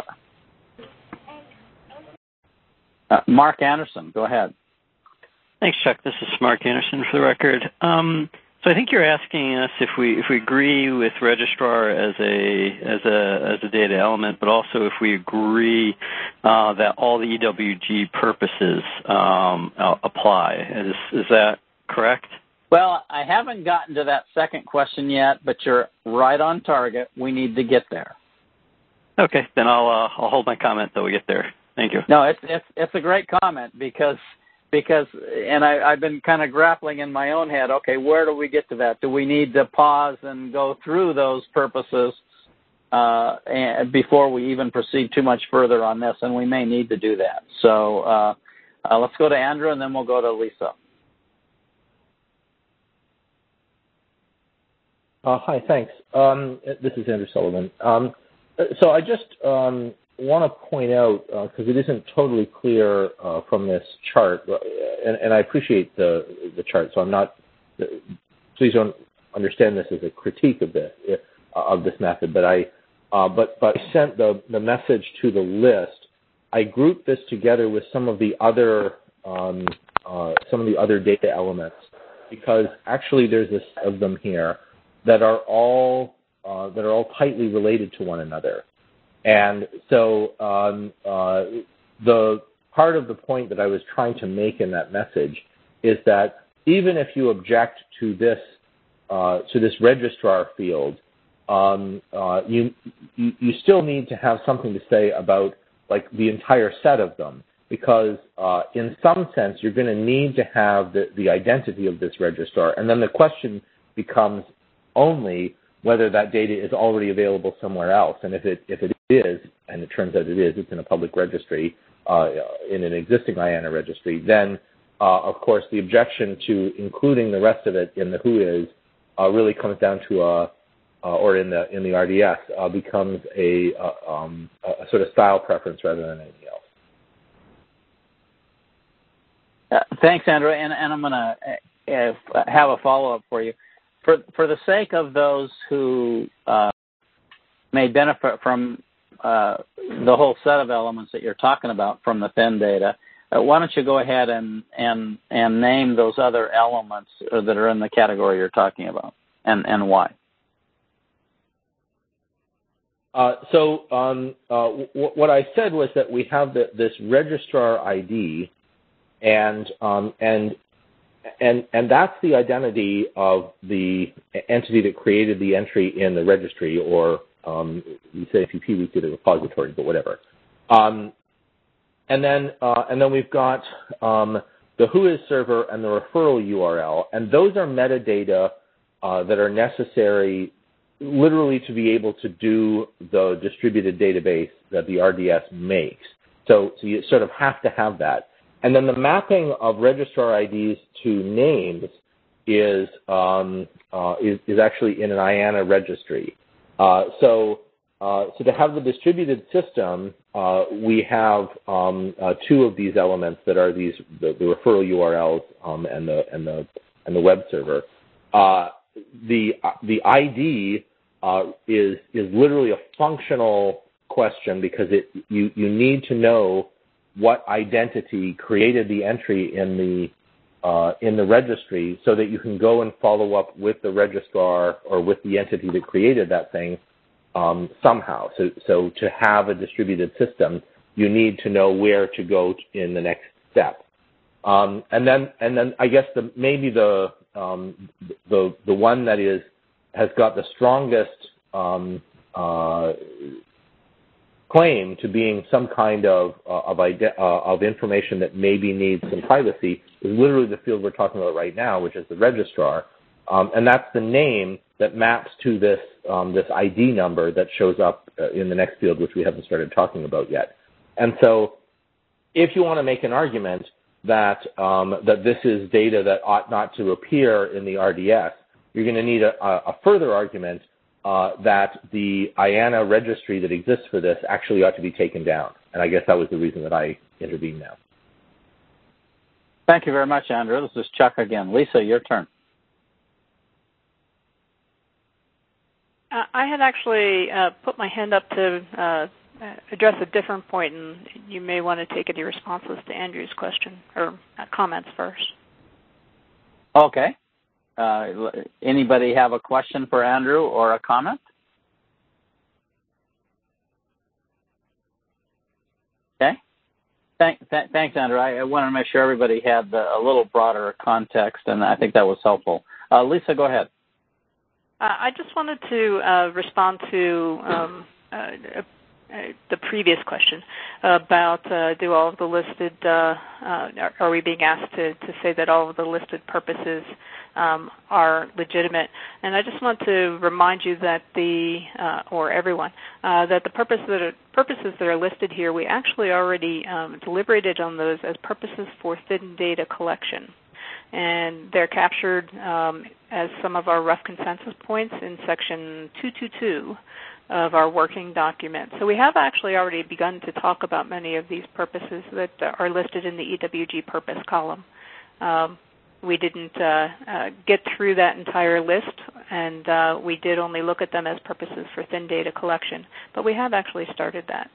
Uh, Mark Anderson, go ahead. Thanks, Chuck. This is Mark Anderson for the record. Um, so I think you're asking us if we if we agree with registrar as a as a as a data element, but also if we agree uh, that all the E W G purposes um, apply. Is is that correct? Well, I haven't gotten to that second question yet, but you're right on target. We need to get there. Okay, then I'll uh, I'll hold my comment till we get there. Thank you. No, it's it's it's a great comment because because and I, I've been kind of grappling in my own head. Okay, where do we get to that? Do we need to pause and go through those purposes uh, and before we even proceed too much further on this? And we may need to do that. So uh, uh, let's go to Andrew, and then we'll go to Lisa. Uh, hi, thanks. Um, this is Andrew Sullivan. Um, so I just um, want to point out, because uh, it isn't totally clear uh, from this chart, and, and I appreciate the the chart, so I'm not, please don't understand this as a critique of this, of this method, but I, uh, but, but I sent the, the message to the list. I grouped this together with some of the other, um, uh, some of the other data elements, because actually there's a set of them here that are all uh, that are all tightly related to one another. And so um, uh, the part of the point that I was trying to make in that message is that even if you object to this uh, to this registrar field, um, uh, you, you you still need to have something to say about like the entire set of them, because uh, in some sense you're going to need to have the, the identity of this registrar, and then the question becomes only whether that data is already available somewhere else. And if it if it is, and it turns out it is, it's in a public registry, uh, in an existing I A N A registry, then, uh, of course, the objection to including the rest of it in the W H O is uh, really comes down to a, uh, or in the in the R D S, uh, becomes a, uh, um, a sort of style preference rather than anything else. Uh, thanks, Andrew. And, and I'm going to uh, have a follow-up for you. For for the sake of those who uh, may benefit from uh, the whole set of elements that you're talking about from the thin data, uh, why don't you go ahead and, and, and name those other elements that are in the category you're talking about, and, and why? Uh, so um, uh, w- what I said was that we have the, this registrar I D, and um, and And and that's the identity of the entity that created the entry in the registry, or um, you say P P, we say the repository, but whatever. Um, and then uh, and then we've got um, the W H O server and the referral U R L, and those are metadata uh, that are necessary literally to be able to do the distributed database that the R D S makes. So, so you sort of have to have that. And then the mapping of registrar I Ds to names is um, uh, is, is actually in an I A N A registry. Uh, so, uh, so to have the distributed system, uh, we have um, uh, two of these elements that are these the, the referral U R Ls um, and the and the and the web server. Uh, the the I D uh, is is literally a functional question because it you you need to know what identity created the entry in the uh, in the registry so that you can go and follow up with the registrar or with the entity that created that thing um, somehow. So so to have a distributed system, you need to know where to go in the next step. Um, and then and then I guess the maybe the um, the the one that is has got the strongest um, uh, claim to being some kind of uh, of, ide- uh, of information that maybe needs some privacy is literally the field we're talking about right now, which is the registrar, um, and that's the name that maps to this um, this I D number that shows up uh, in the next field, which we haven't started talking about yet. And so, if you want to make an argument that um, that this is data that ought not to appear in the R D S, you're going to need a, a further argument uh, that the I A N A registry that exists for this actually ought to be taken down. And I guess that was the reason that I intervened now. Thank you very much, Andrew. This is Chuck again. Lisa, your turn. Uh, I had actually uh, put my hand up to uh, address a different point, and you may want to take any responses to Andrew's question or uh, comments first. Okay. Uh, anybody have a question for Andrew or a comment? Okay. Thank, th- thanks, Andrew. I, I wanted to make sure everybody had the, a little broader context, and I think that was helpful. Uh, Lisa, go ahead. Uh, I just wanted to uh, respond to um, uh, uh, the previous question about uh, do all of the listed, uh, uh, are we being asked to, to say that all of the listed purposes um, are legitimate? And I just want to remind you that the, uh, or everyone, uh, that the purpose that are, purposes that are listed here, we actually already um, deliberated on those as purposes for thin data collection. And they're captured um, as some of our rough consensus points in section two twenty-two of our working document. So we have actually already begun to talk about many of these purposes that are listed in the E W G purpose column. Um, we didn't uh, uh, get through that entire list, and uh, we did only look at them as purposes for thin data collection, but we have actually started that.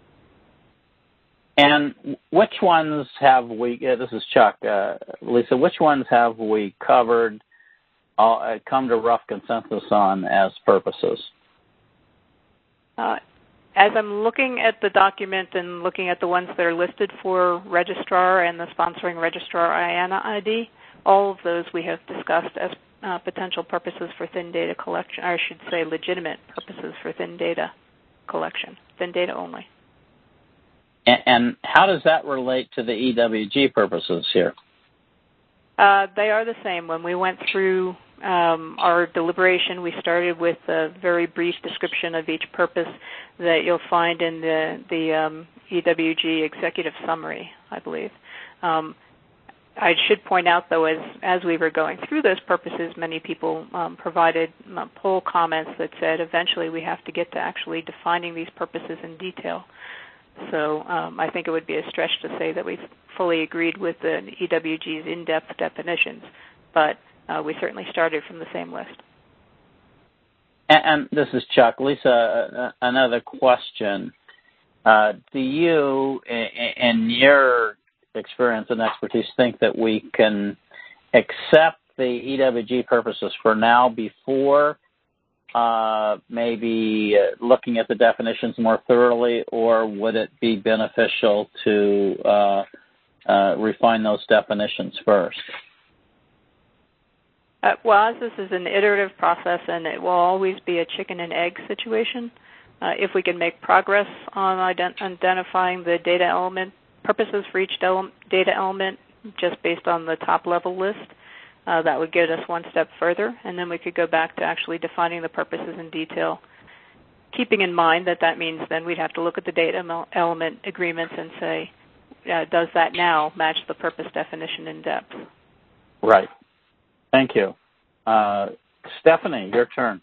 And which ones have we, yeah, this is Chuck, uh, Lisa, which ones have we covered, uh, come to rough consensus on as purposes? Uh, as I'm looking at the document and looking at the ones that are listed for registrar and the sponsoring registrar I A N A I D, all of those we have discussed as uh, potential purposes for thin data collection, or I should say legitimate purposes for thin data collection, thin data only. And how does that relate to the E W G purposes here? Uh, they are the same. When we went through um, our deliberation, we started with a very brief description of each purpose that you'll find in the, the um, E W G executive summary, I believe. Um, I should point out, though, as, as we were going through those purposes, many people um, provided uh, poll comments that said eventually we have to get to actually defining these purposes in detail. So um, I think it would be a stretch to say that we've fully agreed with the E W G's in-depth definitions, but uh, we certainly started from the same list. And, and this is Chuck. Lisa, uh, another question. Uh, do you, in, in your experience and expertise, think that we can accept the E W G purposes for now before Uh, maybe uh, looking at the definitions more thoroughly, or would it be beneficial to uh, uh, refine those definitions first? Uh, well, as this is an iterative process and it will always be a chicken and egg situation, uh, if we can make progress on ident- identifying the data element, purposes for each del- data element just based on the top level list, uh, that would get us one step further, and then we could go back to actually defining the purposes in detail, keeping in mind that that means then we'd have to look at the data element agreements and say, uh, does that now match the purpose definition in depth? Right. Thank you. Uh, Stephanie, your turn.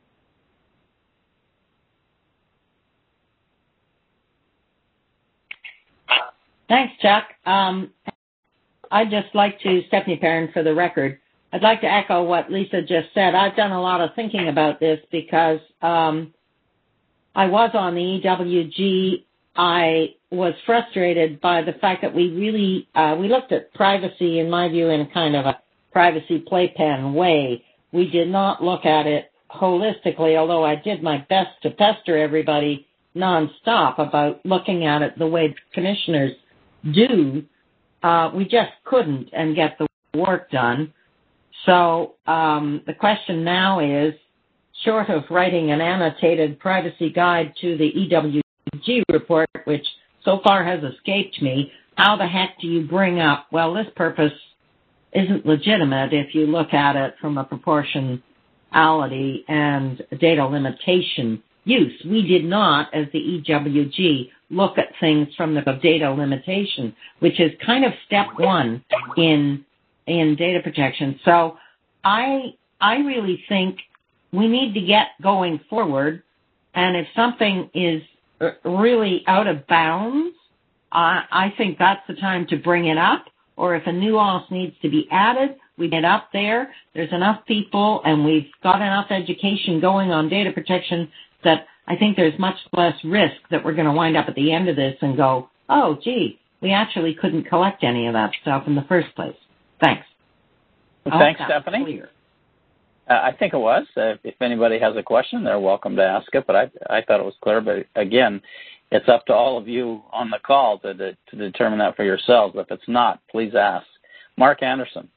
Thanks, Chuck. Um, I'd just like to, Stephanie Perrin for the record, I'd like to echo what Lisa just said. I've done a lot of thinking about this because um, I was on the E W G. I was frustrated by the fact that we really, uh, we looked at privacy, in my view, in kind of a privacy playpen way. We did not look at it holistically, although I did my best to pester everybody nonstop about looking at it the way commissioners do. Uh, we just couldn't and get the work done. So um, the question now is, short of writing an annotated privacy guide to the E W G report, which so far has escaped me, how the heck do you bring up, well, this purpose isn't legitimate if you look at it from a proportionality and data limitation use. We did not, as the E W G, look at things from the data limitation, which is kind of step one in in data protection. So I I really think we need to get going forward, and if something is really out of bounds, I, I think that's the time to bring it up, or if a nuance needs to be added, we get up there. There's enough people, and we've got enough education going on data protection that I think there's much less risk that we're going to wind up at the end of this and go, oh, gee, we actually couldn't collect any of that stuff in the first place. Thanks. Thanks, Stephanie. Uh, I think it was. Uh, if anybody has a question, they're welcome to ask it, but I, I thought it was clear. But again, it's up to all of you on the call to, to, to determine that for yourselves. If it's not, please ask. Mark Anderson.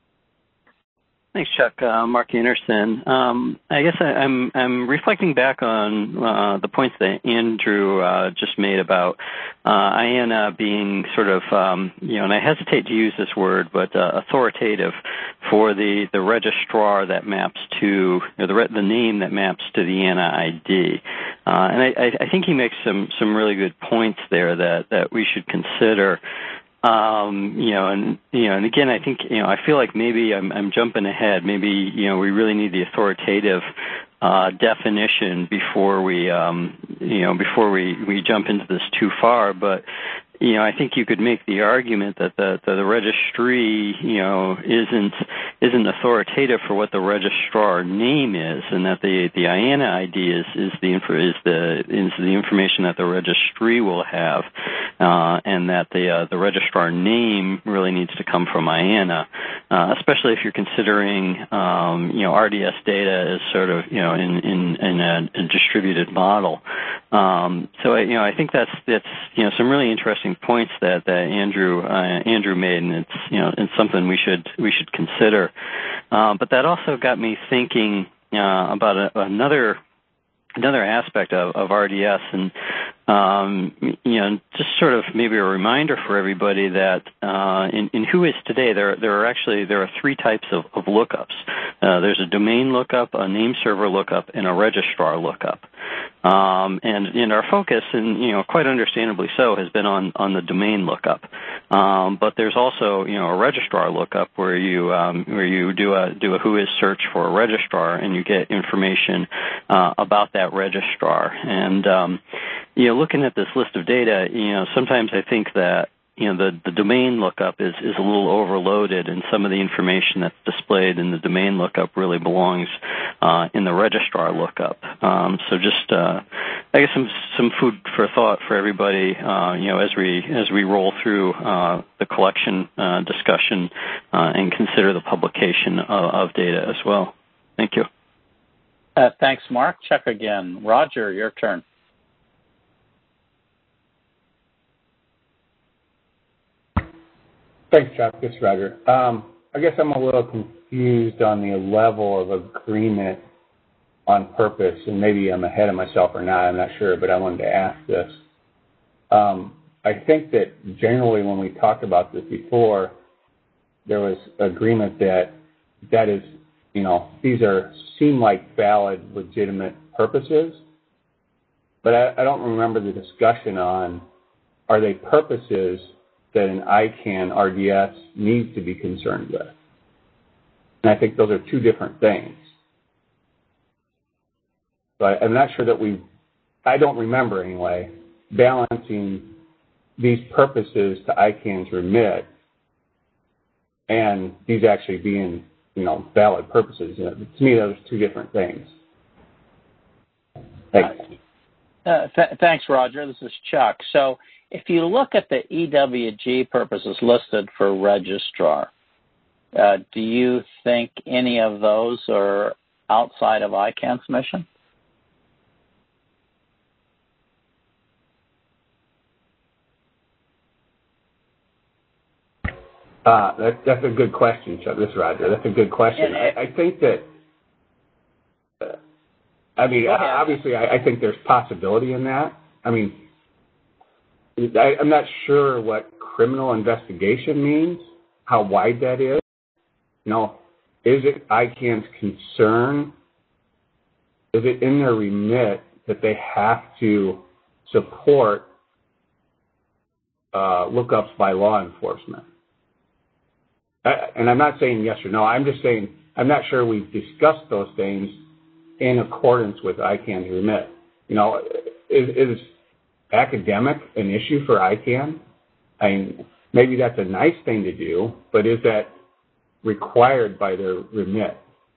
Thanks, Chuck. Uh, Mark Anderson. Um, I guess I, I'm I'm reflecting back on uh, the points that Andrew uh, just made about uh, I A N A being sort of, um, you know, and I hesitate to use this word, but uh, authoritative for the, the registrar that maps to, or the, the name that maps to the A N A I D. Uh, and I, I think he makes some, some really good points there that, that we should consider. Um, you know, and, you know, and again, I think, you know, I feel like maybe I'm, I'm jumping ahead. Maybe, you know, we really need the authoritative, uh, definition before we, um, you know, before we, we jump into this too far. But, you know, I think you could make the argument that the, the, the registry, you know, isn't, isn't authoritative for what the registrar name is, and that the, the I A N A I D is, is the, is the, is the information that the registry will have. Uh, and that the uh, the registrar name really needs to come from I A N A, uh, especially if you're considering um, you know R D S data as sort of you know in in, in a, a distributed model. Um, so you know I think that's that's you know some really interesting points that that Andrew uh, Andrew made, and it's you know it's something we should we should consider. Uh, but that also got me thinking uh, about a, another. Another aspect of, of R D S, and um, you know, just sort of maybe a reminder for everybody that uh, in, in WHOIS today, there there are actually there are three types of, of lookups. Uh, there's a domain lookup, a name server lookup, and a registrar lookup. Um, and in our focus, and you know, quite understandably so, has been on, on the domain lookup. Um, but there's also you know a registrar lookup where you um, where you do a do a WHOIS search for a registrar, and you get information uh, about that registrar. And um, you know, looking at this list of data, you know, sometimes I think that you know the, the domain lookup is, is a little overloaded, and some of the information that's displayed in the domain lookup really belongs uh, in the registrar lookup. Um, so just uh, I guess some some food for thought for everybody, uh, you know, as we as we roll through uh, the collection uh, discussion uh, and consider the publication of, of data as well. Thank you. Uh, thanks, Mark. Chuck again. Roger, your turn. Thanks, Chuck. This is Roger. Um, I guess I'm a little confused on the level of agreement on purpose, and maybe I'm ahead of myself or not. I'm not sure, but I wanted to ask this. Um, I think that generally when we talked about this before, there was agreement that that is, you know, these are seem like valid, legitimate purposes, but I, I don't remember the discussion on are they purposes that an I CAN R D S needs to be concerned with. And I think those are two different things. So I, I'm not sure that we, I don't remember anyway, balancing these purposes to I CAN's remit and these actually being, you know, valid purposes. You know, to me, those are two different things. Thanks. Uh, th- thanks, Roger. This is Chuck. So if you look at the E W G purposes listed for registrar, uh, do you think any of those are outside of I CAN's mission? Uh, that, that's a good question, Chuck. This is Roger. That's a good question. I, I think that, uh, I mean, obviously, I, I think there's possibility in that. I mean, I, I'm not sure what criminal investigation means, how wide that is. You know, is it I CAN's concern? Is it in their remit that they have to support uh, lookups by law enforcement? And I'm not saying yes or no. I'm just saying I'm not sure we've discussed those things in accordance with I CAN's remit. You know, is, is academic an issue for I CAN? I mean, maybe that's a nice thing to do, but is that required by their remit?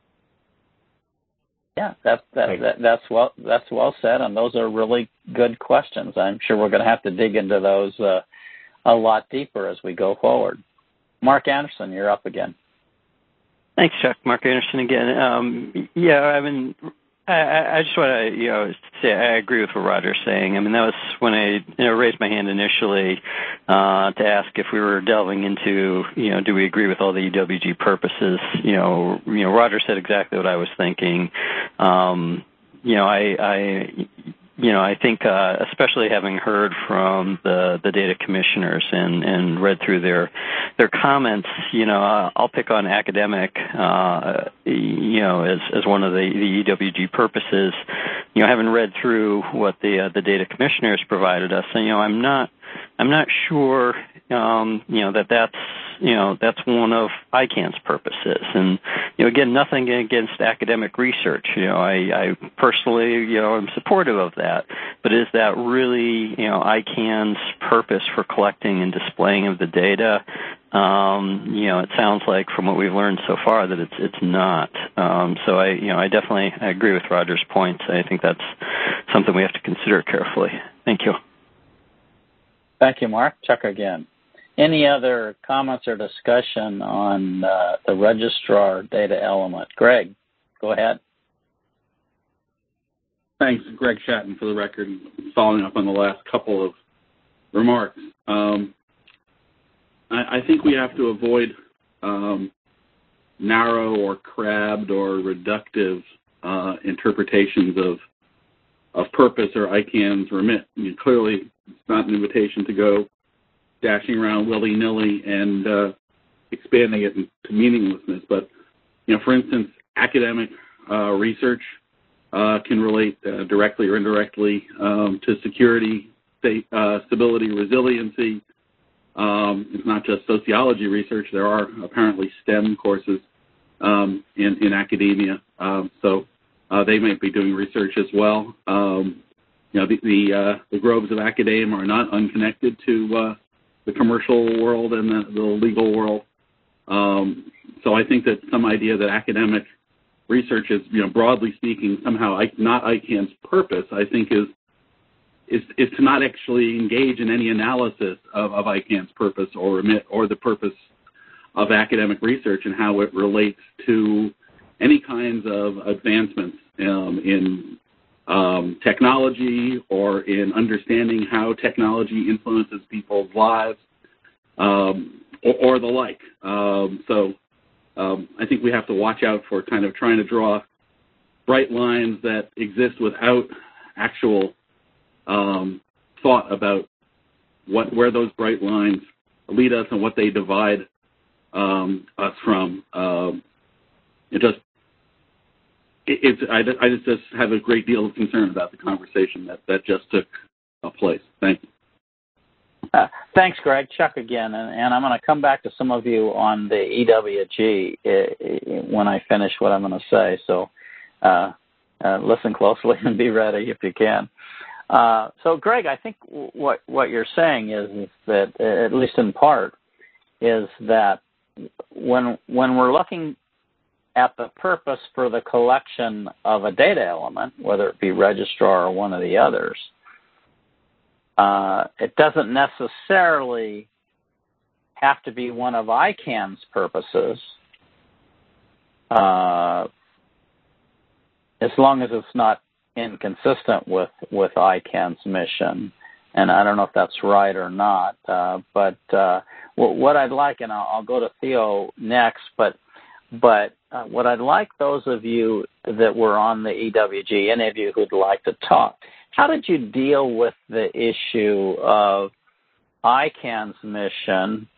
Yeah, that, that, that, that's well that's well said, and those are really good questions. I'm sure we're going to have to dig into those uh, a lot deeper as we go forward. Mark Anderson, you're up again. Thanks, Chuck. Mark Anderson again. Um, yeah, I mean, I, I just want to, you know, say I agree with what Roger's saying. I mean, that was when I, you know, raised my hand initially uh, to ask if we were delving into, you know, do we agree with all the E W G purposes? You know, you know, Roger said exactly what I was thinking. Um, you know, I, I You know, I think, uh, especially having heard from the, the data commissioners and, and read through their their comments, you know, uh, I'll pick on academic, uh, you know, as as one of the, the E W G purposes. You know, having read through what the uh, the data commissioners provided us, and you know, I'm not I'm not sure, um, you know, that that's you know that's one of I CAN's purposes. And you know, again, nothing against academic research. You know, I, I personally, you know, am supportive of that. But is that really, you know, I CAN's purpose for collecting and displaying of the data? Um, you know, it sounds like from what we've learned so far that it's it's not. Um, so I, you know, I definitely I agree with Roger's points. I think that's something we have to consider carefully. Thank you. Thank you, Mark. Chuck again. Any other comments or discussion on uh, the registrar data element? Greg, go ahead. Thanks, Greg Shatton, for the record, following up on the last couple of remarks. Um, I, I think we have to avoid um, narrow or crabbed or reductive uh, interpretations of of purpose or I CAN's remit. I mean, clearly, it's not an invitation to go dashing around willy-nilly and uh, expanding it into meaninglessness. But, you know, for instance, academic uh, research uh, can relate uh, directly or indirectly um, to security, state, uh, stability, resiliency. Um, it's not just sociology research. There are apparently STEM courses um, in, in academia. Um, so uh, they might be doing research as well. Um, you know, the, the, uh, the groves of academia are not unconnected to uh, the commercial world and the, the legal world. Um, so I think that some idea that academic research is, you know, broadly speaking, somehow not I CAN's purpose, I think is, is is to not actually engage in any analysis of, of I CAN's purpose or remit or the purpose of academic research and how it relates to any kinds of advancements um, in Um, technology or in understanding how technology influences people's lives um, or, or the like. Um, so um, I think we have to watch out for kind of trying to draw bright lines that exist without actual um, thought about what where those bright lines lead us and what they divide um, us from. Um, it just it, it's I, I just have a great deal of concern about the conversation that, that just took place. Thank you. Uh, thanks, Greg. Chuck again, and, and I'm going to come back to some of you on the E W G uh, when I finish what I'm going to say. So uh, uh, listen closely and be ready if you can. Uh, so, Greg, I think what what you're saying is, is that, at least in part, is that when when we're looking at the purpose for the collection of a data element, whether it be registrar or one of the others, uh, it doesn't necessarily have to be one of I CAN's purposes, uh, as long as it's not inconsistent with, with I CAN's mission. And I don't know if that's right or not, uh, but uh, what I'd like, and I'll, I'll go to Theo next, but but uh, what I'd like those of you that were on the E W G, any of you who'd like to talk, how did you deal with the issue of I CAN's mission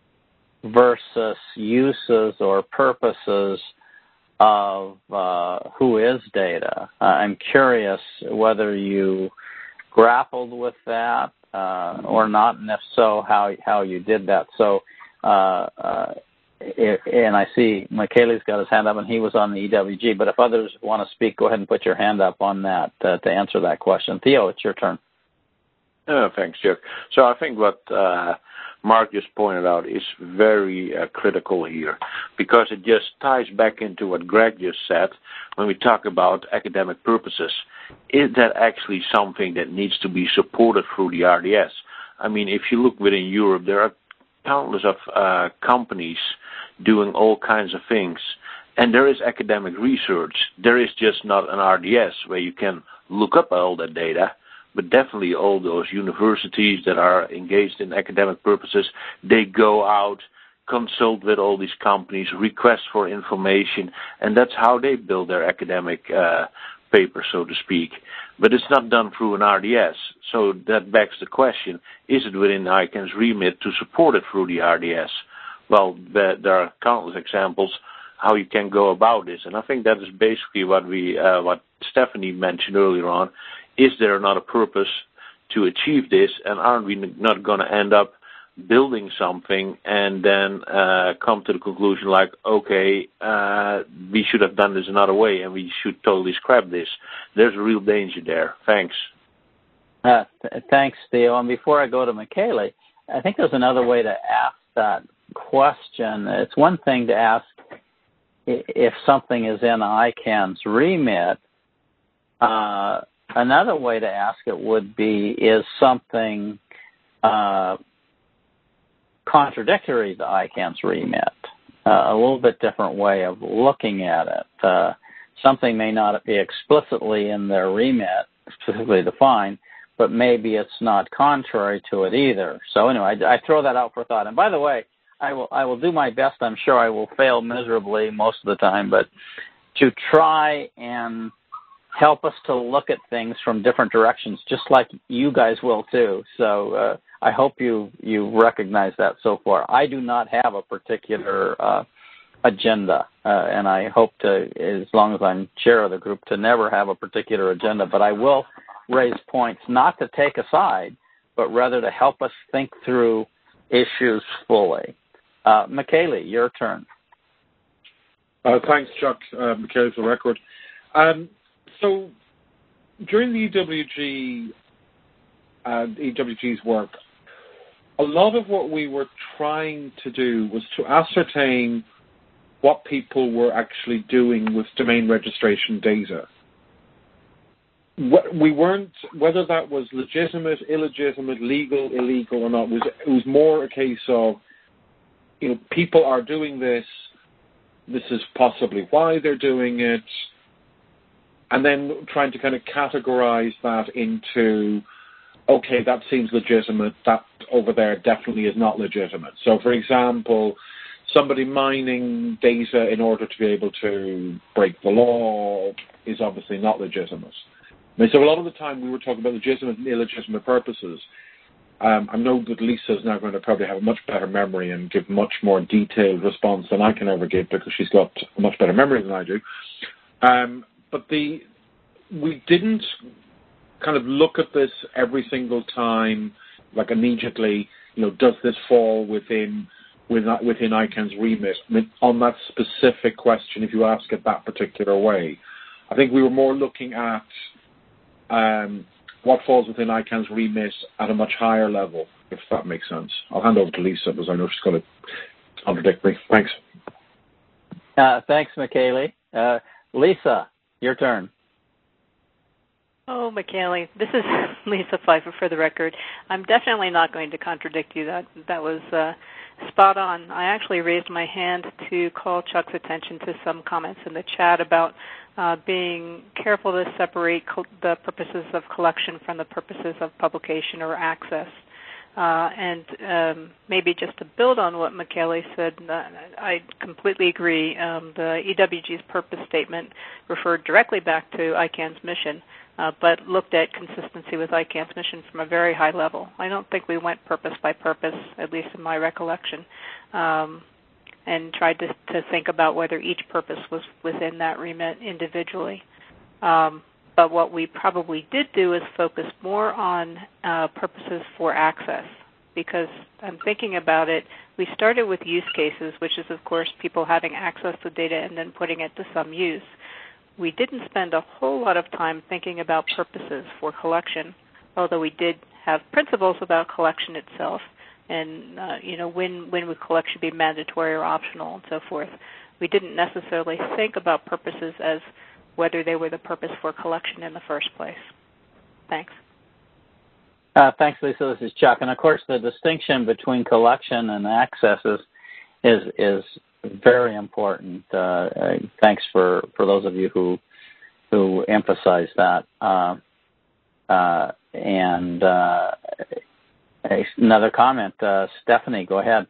versus uses or purposes of uh, WHOISData? Uh, I'm curious whether you grappled with that uh, or not, and if so, how how you did that. So, uh, uh, if, and I see Michele's got his hand up, and he was on the E W G, but if others want to speak, go ahead and put your hand up on that uh, to answer that question. Theo, it's your turn. Oh, thanks, Chuck. So I think what uh, Mark just pointed out is very uh, critical here, because it just ties back into what Greg just said when we talk about academic purposes. Is that actually something that needs to be supported through the R D S? I mean, if you look within Europe, there are countless of uh, companies doing all kinds of things, and there is academic research. There is just not an R D S where you can look up all that data. But definitely all those universities that are engaged in academic purposes, they go out, consult with all these companies, request for information, and that's how they build their academic uh, paper, so to speak. But it's not done through an R D S. So that begs the question, is it within I CAN's remit to support it through the R D S? Well, there are countless examples how you can go about this. And I think that is basically what we, uh, what Stephanie mentioned earlier on. Is there not a purpose to achieve this, and aren't we not going to end up building something and then uh, come to the conclusion like, okay, uh, we should have done this another way and we should totally scrap this? There's a real danger there. Thanks. Uh, th- thanks, Theo. And before I go to Michele, I think there's another way to ask that question. It's one thing to ask if something is in I CAN's remit. Uh, Another way to ask it would be, is something uh, contradictory to I CAN's remit? Uh, a little bit different way of looking at it. Uh, something may not be explicitly in their remit, specifically defined, but maybe it's not contrary to it either. So anyway, I, I throw that out for thought. And by the way, I will I will do my best. I'm sure I will fail miserably most of the time, but to try and help us to look at things from different directions, just like you guys will too. So uh, I hope you, you recognize that so far. I do not have a particular uh, agenda, uh, and I hope to, as long as I'm chair of the group, to never have a particular agenda. But I will raise points not to take a side, but rather to help us think through issues fully. Uh, Michele, your turn. Uh, thanks, Chuck. Uh, Michele for the record. Um, So during the E W G and E W G's work, a lot of what we were trying to do was to ascertain what people were actually doing with domain registration data. We weren't, whether that was legitimate, illegitimate, legal, illegal or not, was it was more a case of, you know, people are doing this, this is possibly why they're doing it, and then trying to kind of categorize that into, okay, that seems legitimate, that over there definitely is not legitimate. So, for example, somebody mining data in order to be able to break the law is obviously not legitimate. I mean, so a lot of the time we were talking about legitimate and illegitimate purposes. Um, I know that Lisa is now going to probably have a much better memory and give much more detailed response than I can ever give because she's got a much better memory than I do. Um, but the we didn't kind of look at this every single time, like immediately, you know, does this fall within within, within I CAN's remit? I mean, on that specific question, if you ask it that particular way. I think we were more looking at um, what falls within I CAN's remit at a much higher level, if that makes sense. I'll hand over to Lisa because I know she's going to contradict me. Thanks. Uh, thanks, Michele. Uh, Lisa, your turn. Oh, Michele, this is Lisa Pfeiffer for the record. I'm definitely not going to contradict you. That that was uh, spot on. I actually raised my hand to call Chuck's attention to some comments in the chat about uh, being careful to separate co- the purposes of collection from the purposes of publication or access. Uh, and um, maybe just to build on what Michele said, uh, I completely agree. Um, the E W G's purpose statement referred directly back to I CAN's mission, uh, but looked at consistency with I CAN's mission from a very high level. I don't think we went purpose by purpose, at least in my recollection, um, and tried to, to think about whether each purpose was within that remit individually. Um, But what we probably did do is focus more on uh, purposes for access, because I'm thinking about it, we started with use cases, which is, of course, people having access to data and then putting it to some use. We didn't spend a whole lot of time thinking about purposes for collection, although we did have principles about collection itself and, uh, you know, when, when would collect should be mandatory or optional and so forth. We didn't necessarily think about purposes as whether they were the purpose for collection in the first place. Thanks. Uh, thanks, Lisa. This is Chuck. And, of course, the distinction between collection and access is is, is very important. Uh, thanks for, for those of you who who emphasize that. Uh, uh, and uh, another comment. Uh, Stephanie, go ahead.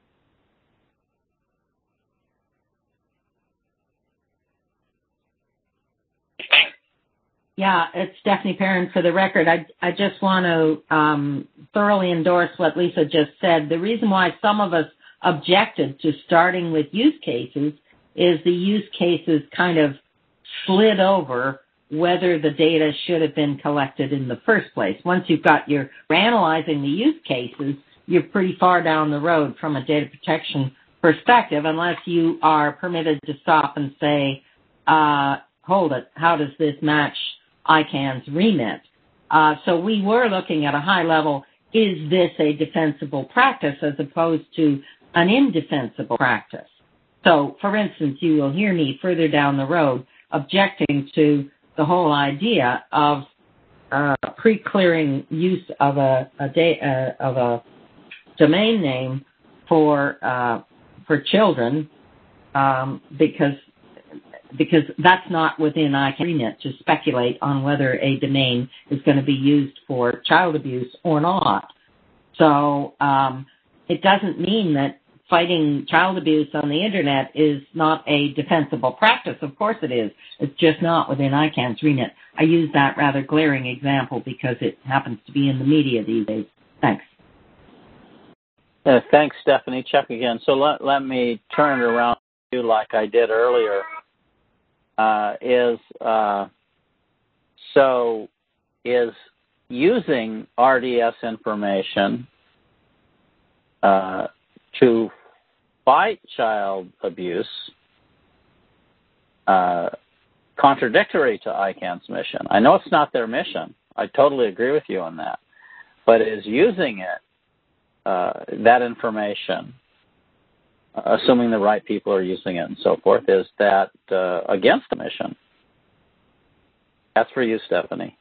Yeah, it's Stephanie Perrin for the record. I, I just want to um, thoroughly endorse what Lisa just said. The reason why some of us objected to starting with use cases is the use cases kind of slid over whether the data should have been collected in the first place. Once you've got your analyzing the use cases, you're pretty far down the road from a data protection perspective, unless you are permitted to stop and say, uh, hold it, how does this match I CAN's remit? Uh, so we were looking at a high level, is this a defensible practice as opposed to an indefensible practice? So, for instance, you will hear me further down the road objecting to the whole idea of uh, pre-clearing use of a, a da- uh, of a domain name for uh, for children um, because because that's not within I CAN's remit to speculate on whether a domain is going to be used for child abuse or not. So um, it doesn't mean that fighting child abuse on the Internet is not a defensible practice. Of course it is. It's just not within I CAN's remit. I use that rather glaring example because it happens to be in the media these days. Thanks. Uh, thanks, Stephanie. Chuck again. So let, let me turn it around to you like I did earlier. Uh, is uh, so is using R D S information uh, to fight child abuse uh, contradictory to I CAN's mission? I know it's not their mission. I totally agree with you on that. But is using it, uh, that information, assuming the right people are using it and so forth, is that uh, against the mission? That's for you, Stephanie.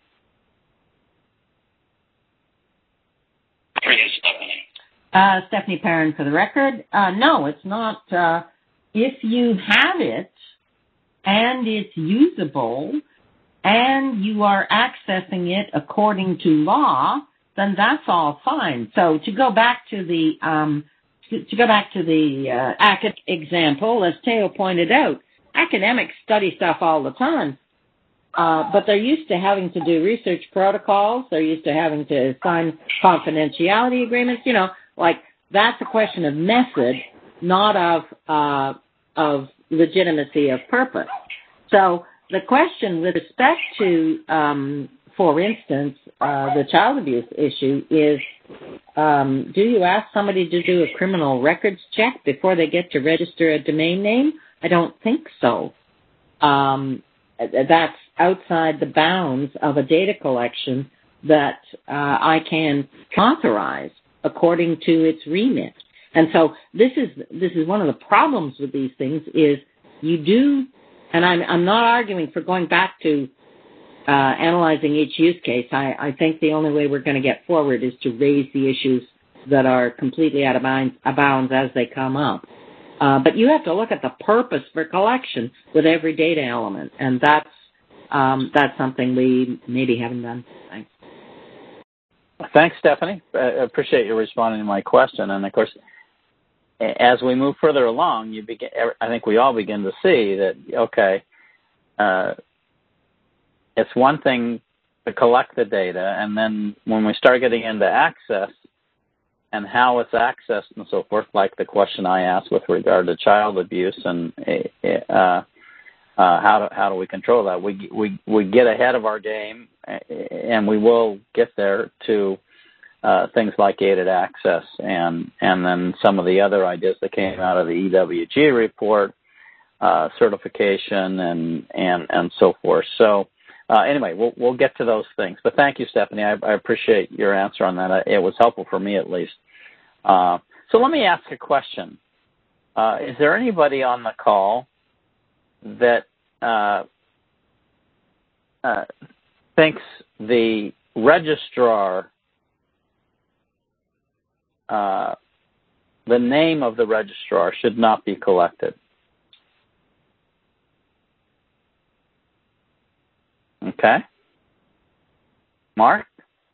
Uh, Stephanie Perrin for the record. Uh, no, it's not. Uh, if you have it and it's usable and you are accessing it according to law, then that's all fine. So to go back to the um, to, to go back to the uh, academic example, as Teo pointed out, academics study stuff all the time. Uh, but they're used to having to do research protocols. They're used to having to sign confidentiality agreements. You know, like that's a question of method, not of uh, of legitimacy of purpose. So the question with respect to, um, for instance, uh, the child abuse issue is, um, do you ask somebody to do a criminal records check before they get to register a domain name? I don't think so. Um, that's outside the bounds of a data collection that uh, I can authorize according to its remit. And so this is this is one of the problems with these things is you do, and I'm I'm not arguing for going back to uh, analyzing each use case. I, I think the only way we're going to get forward is to raise the issues that are completely out of bounds, bounds as they come up. Uh, but you have to look at the purpose for collection with every data element, and that's um, that's something we maybe haven't done. Thanks. Thanks, Stephanie. I appreciate you responding to my question. And of course, as we move further along, you begin. I think we all begin to see that okay, uh, it's one thing to collect the data, and then when we start getting into access and how it's accessed and so forth, like the question I asked with regard to child abuse and uh, uh, how do how do we control that? We we we get ahead of our game, and we will get there to uh, things like aided access and and then some of the other ideas that came out of the E W G report, uh, certification and and and so forth. So. Uh, anyway, we'll we'll get to those things. But thank you, Stephanie. I, I appreciate your answer on that. It was helpful for me, at least. Uh, so let me ask a question. Uh, is there anybody on the call that uh, uh, thinks the registrar, uh, the name of the registrar should not be collected? Okay. Mark?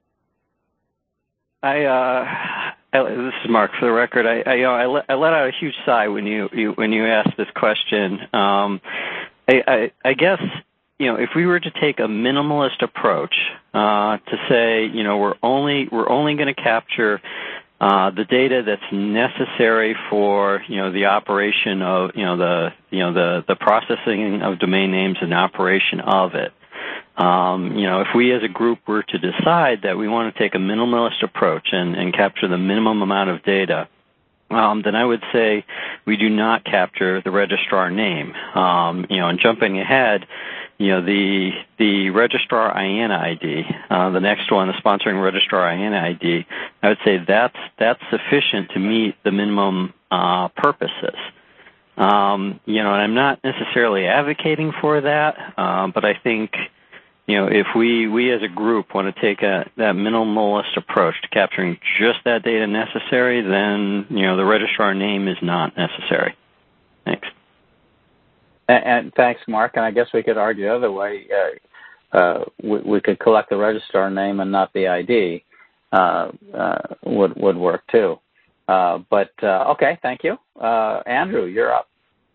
I, uh, this is Mark for the record. I, I, you know, I, let, I let out a huge sigh when you, you when you asked this question. Um, I, I, I guess, you know, if we were to take a minimalist approach uh, to say, you know, we're only we're only going to capture uh, the data that's necessary for, you know, the operation of, you know, the you know the the processing of domain names and operation of it. Um, you know, if we as a group were to decide that we want to take a minimalist approach and, and capture the minimum amount of data, um, then I would say we do not capture the registrar name. Um, you know, and jumping ahead, you know, the the registrar I A N A I D, uh, the next one, the sponsoring registrar I A N A I D, I would say that's that's sufficient to meet the minimum uh, purposes. Um, you know, and I'm not necessarily advocating for that, uh, but I think, you know, if we, we as a group want to take a, that minimalist approach to capturing just that data necessary, then, you know, the registrar name is not necessary. Thanks. And, and thanks, Mark. And I guess we could argue the other way. Uh, uh, we, we could collect the registrar name and not the I D. Uh, uh, would would work too. Uh, but uh, okay, thank you, uh, Andrew. You're up.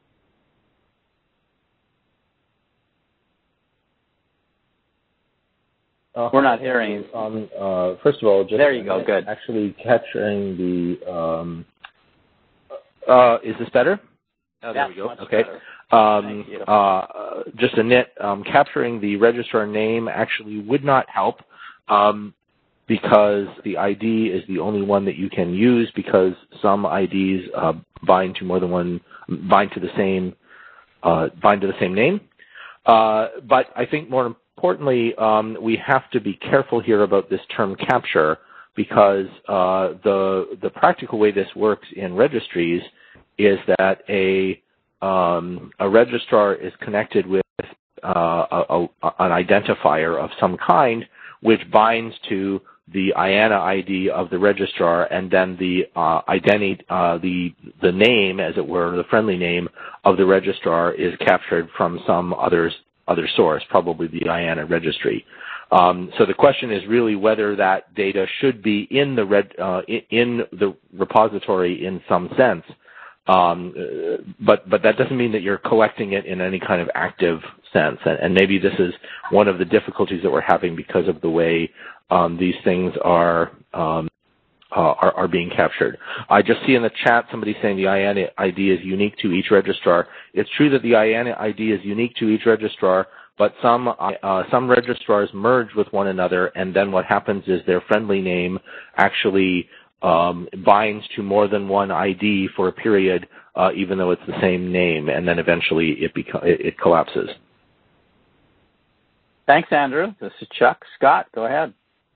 Uh, We're not hearing. Um, uh, first of all, just there you go. Good. Actually capturing the. Um, uh, is this better? Oh, there That's we go. Much Okay. Um, uh, just a nit. Um, capturing the registrar name actually would not help um, because the I D is the only one that you can use because some I Ds uh, bind to more than one, bind to the same, uh, bind to the same name. Uh, but I think more importantly, um, we have to be careful here about this term capture because uh, the the practical way this works in registries is that a um, a registrar is connected with uh, a, a, an identifier of some kind, which binds to the I A N A I D of the registrar, and then the uh, identity, uh, the the name, as it were, the friendly name of the registrar is captured from some others. other source, probably the I A N A registry. Um, so the question is really whether that data should be in the red, uh, in the repository in some sense. Um, but but that doesn't mean that you're collecting it in any kind of active sense. And, and maybe this is one of the difficulties that we're having because of the way um, these things are, um, uh, are are being captured. I just see in the chat somebody saying the I A N A I D is unique to each registrar. It's true that the I A N A I D is unique to each registrar, but some uh, some registrars merge with one another, and then what happens is their friendly name actually Um, binds to more than one I D for a period, uh, even though it's the same name, and then eventually it, beco- it, it collapses. Thanks, Andrew. This is Chuck. Scott, go ahead.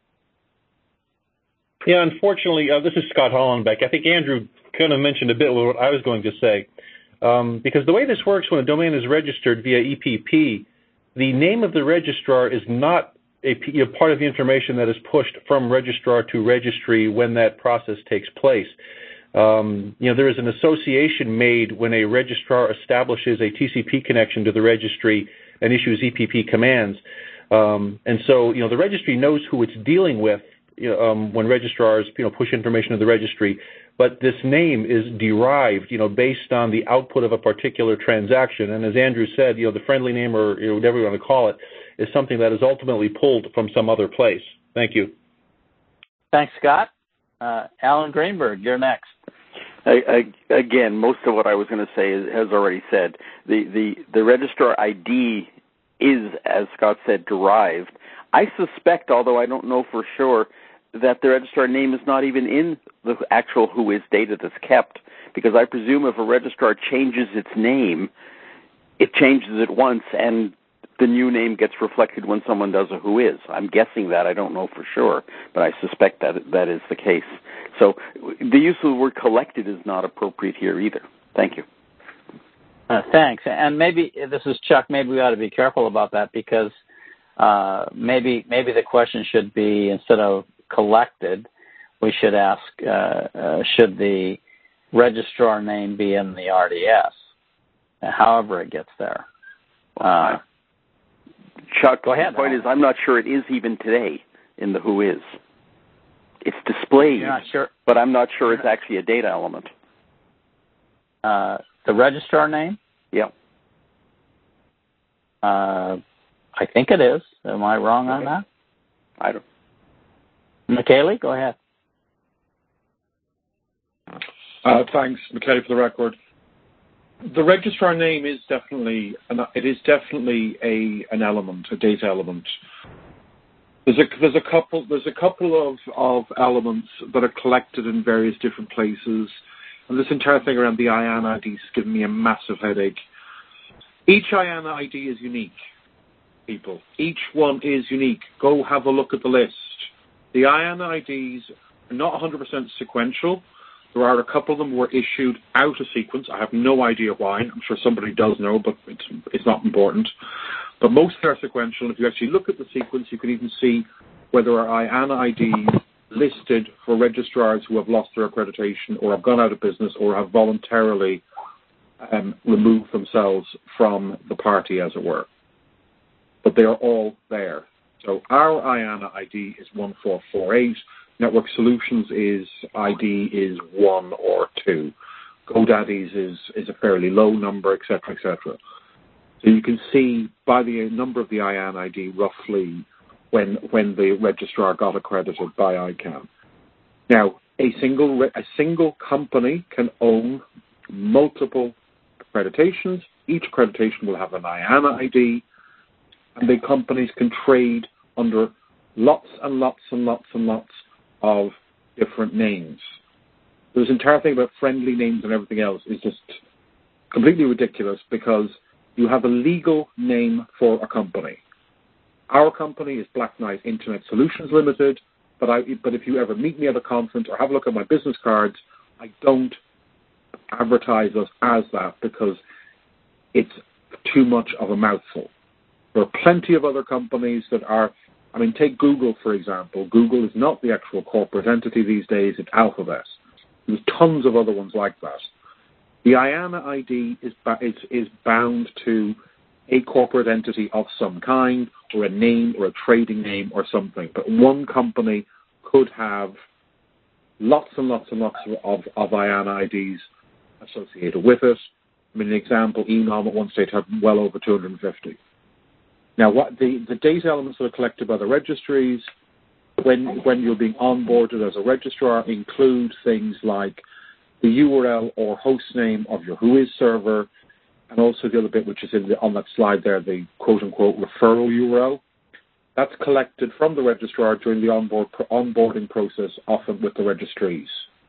Yeah, unfortunately, uh, this is Scott Hollenbeck. I think Andrew kind of mentioned a bit what I was going to say. Um, because the way this works when a domain is registered via E P P, the name of the registrar is not a you know, part of the information that is pushed from registrar to registry when that process takes place. Um, you know, there is an association made when a registrar establishes a T C P connection to the registry and issues E P P commands. Um, and so, you know, the registry knows who it's dealing with you know, um, when registrars, you know, push information to the registry. But this name is derived, you know, based on the output of a particular transaction. And as Andrew said, you know, the friendly name or you know, whatever you want to call it is something that is ultimately pulled from some other place. Thank you. Thanks, Scott. Uh, Alan Greenberg, you're next. I, I, again, most of what I was going to say is, has already said. The, the, the registrar I D is, as Scott said, derived. I suspect, although I don't know for sure, that the registrar name is not even in the actual WHOIS data that's kept, because I presume if a registrar changes its name, it changes it once, and the new name gets reflected when someone does a WHOIS. I'm guessing that. I don't know for sure, but I suspect that that is the case. So the use of the word collected is not appropriate here either. Thank you. Uh, thanks. And maybe, this is Chuck, maybe we ought to be careful about that because uh, maybe maybe the question should be, instead of collected, we should ask, uh, uh, should the registrar name be in the R D S, however it gets there. Uh, Chuck, go ahead. The point is, I'm not sure it is even today in the WHOIS. It's displayed, You're not sure? but I'm not sure it's actually a data element. Uh, the registrar name? Yeah. Uh, I think it is. Am I wrong okay. on that? I don't. McKaylee, go ahead. Uh, thanks, McKaylee, for the record. The registrar name is definitely an, it is definitely a an element, a data element. There's a there's a couple there's a couple of, of elements that are collected in various different places, and this entire thing around the I A N A I D is giving me a massive headache. Each I A N A I D is unique, people. Each one is unique. Go have a look at the list. The I A N A I Ds are not one hundred percent sequential. There are a couple of them were issued out of sequence. I have no idea why. I'm sure somebody does know, but it's it's not important. But most are sequential. If you actually look at the sequence, you can even see where there are I A N A I Ds listed for registrars who have lost their accreditation or have gone out of business or have voluntarily um, removed themselves from the party, as it were. But they are all there. So our I A N A I D is one four four eight. Network Solutions is I D is one or two. GoDaddy's is, is a fairly low number, et cetera, et cetera. So you can see by the number of the I A N I D roughly when when the registrar got accredited by I CANN. Now, a single a single company can own multiple accreditations. Each accreditation will have an I A N I D, and the companies can trade under lots and lots and lots and lots of different names. This entire thing about friendly names and everything else is just completely ridiculous because you have a legal name for a company. Our company is Black Knight Internet Solutions Limited, but I, but if you ever meet me at a conference or have a look at my business cards, I don't advertise us as that because it's too much of a mouthful. There are plenty of other companies that are, I mean, take Google, for example. Google is not the actual corporate entity these days, it's Alphabet. There's tons of other ones like that. The I A N A I D is, is, is bound to a corporate entity of some kind, or a name, or a trading name, or something. But one company could have lots and lots and lots of, of I A N A I Ds associated with it. I mean, an example, E N O M at one stage had well over two hundred fifty. Now, what the, the data elements that are collected by the registries when when you're being onboarded as a registrar include things like the U R L or host name of your Whois server, and also the other bit which is in the, on that slide there, the quote-unquote referral U R L. That's collected from the registrar during the onboard, onboarding process, often with the registries.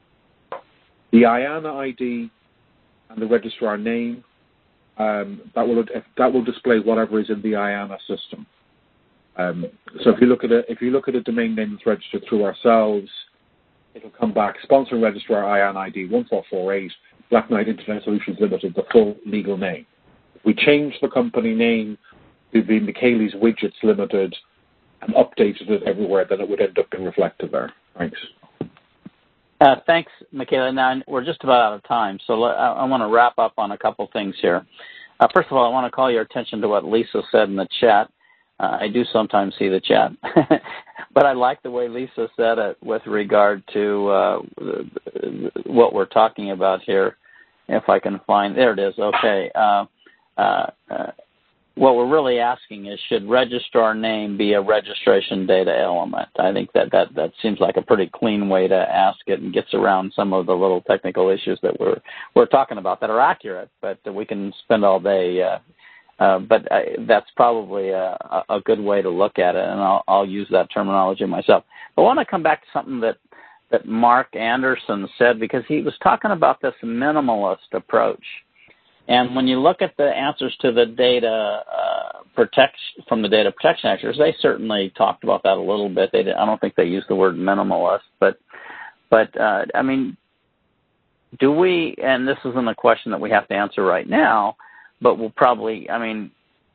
The I A N A I D and the registrar name, um, that will that will display whatever is in the I A N A system. Um, so if you look at a if you look at a domain name that's registered through ourselves, it'll come back sponsoring registrar I A N A I D one four four eight, Black Knight Internet Solutions Limited, the full legal name. If we change the company name to be Michaelis Widgets Limited and updated it everywhere, then it would end up being reflected there. Thanks. Uh, thanks, Michaela. Now, we're just about out of time, so I, I want to wrap up on a couple things here. Uh, first of all, I want to call your attention to what Lisa said in the chat. Uh, I do sometimes see the chat, but I like the way Lisa said it with regard to uh, what we're talking about here. If I can find, there it is. Okay. Uh, uh, uh, what we're really asking is, should registrar name be a registration data element? I think that, that, that seems like a pretty clean way to ask it and gets around some of the little technical issues that we're we're talking about that are accurate, but we can spend all day. Uh, uh, but I, that's probably a, a good way to look at it, and I'll, I'll use that terminology myself. I want to come back to something that, that Mark Anderson said, because he was talking about this minimalist approach. And when you look at the answers to the data uh, protection from the data protection experts, they certainly talked about that a little bit. They did, I don't think they used the word minimalist, but but uh, I mean, do we? And this isn't a question that we have to answer right now, but we'll probably. I mean,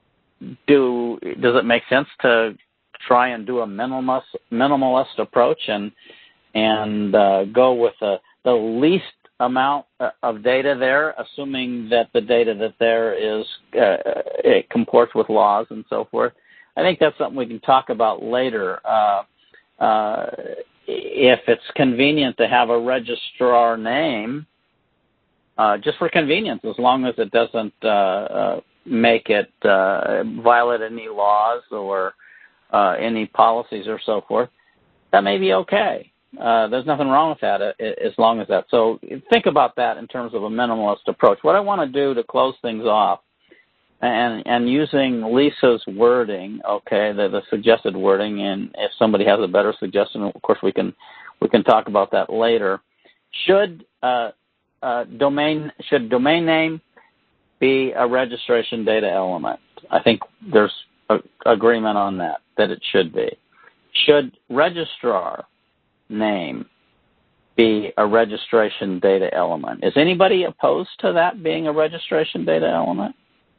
do does it make sense to try and do a minimalist minimalist approach and and uh, go with a, the least amount of data there, assuming that the data that there is uh, it comports with laws and so forth? I think that's something we can talk about later. Uh, uh, if it's convenient to have a registrar name, uh, just for convenience, as long as it doesn't uh, uh, make it uh, violate any laws or uh, any policies or so forth, that may be okay. Uh, there's nothing wrong with that as long as that. So think about that in terms of a minimalist approach. What I want to do to close things off, and and using Lisa's wording, okay, the, the suggested wording, and if somebody has a better suggestion, of course we can we can talk about that later. Should uh, uh, domain should domain name be a registration data element? I think there's a, agreement on that that it should be. Should registrar name be a registration data element? Is anybody opposed to that being a registration data element?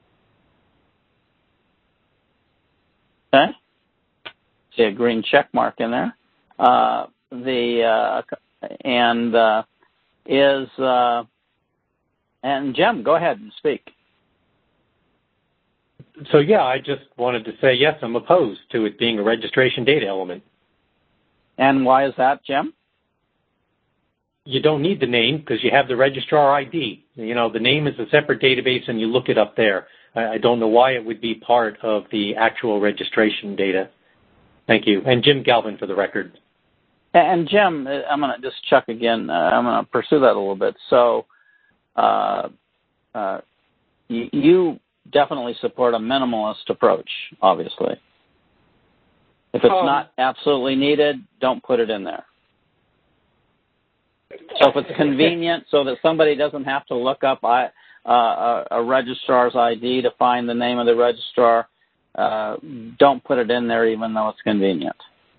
Okay. See a green check mark in there. Uh, the uh, and uh, is uh, and Jim, go ahead and speak. So yeah, I just wanted to say yes, I'm opposed to it being a registration data element. And why is that, Jim? You don't need the name because you have the registrar I D. You know, the name is a separate database and you look it up there. I, I don't know why it would be part of the actual registration data. Thank you. And Jim Galvin for the record. And Jim, I'm going to just check again. Uh, I'm going to pursue that a little bit. So uh, uh, you, you definitely support a minimalist approach, obviously. If it's um, not absolutely needed, don't put it in there. So if it's convenient so that somebody doesn't have to look up I, uh, a, a registrar's I D to find the name of the registrar, uh, don't put it in there even though it's convenient.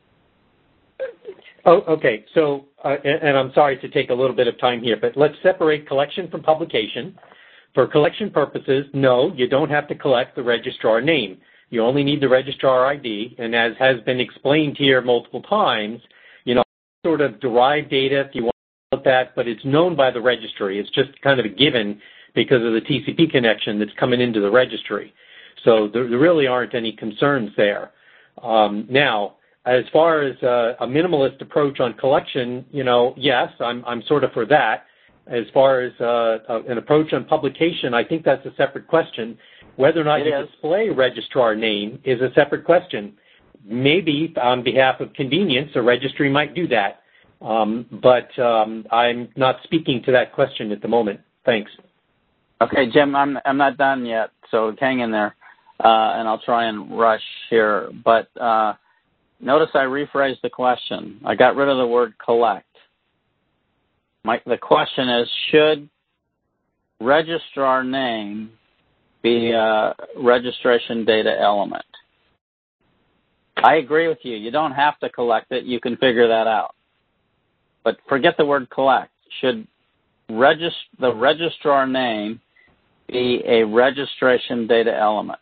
Oh, okay. So, uh, and, and I'm sorry to take a little bit of time here, but let's separate collection from publication. For collection purposes, no, you don't have to collect the registrar name. You only need the registrar I D, and as has been explained here multiple times, you know, sort of derived data if you want to look at that, but it's known by the registry. It's just kind of a given because of the T C P connection that's coming into the registry. So there, there really aren't any concerns there. Um, now, as far as uh, a minimalist approach on collection, you know, yes, I'm, I'm sort of for that. As far as uh, an approach on publication, I think that's a separate question. Whether or not it you is. display registrar name is a separate question. Maybe on behalf of convenience, a registry might do that. Um, but um, I'm not speaking to that question at the moment. Thanks. Okay, Jim, I'm I'm not done yet, so hang in there, uh, and I'll try and rush here. But uh, notice I rephrased the question. I got rid of the word collect. My, the question is, should registrar name be a registration data element? I agree with you. You don't have to collect it. You can figure that out. But forget the word collect. Should regist- the registrar name be a registration data element?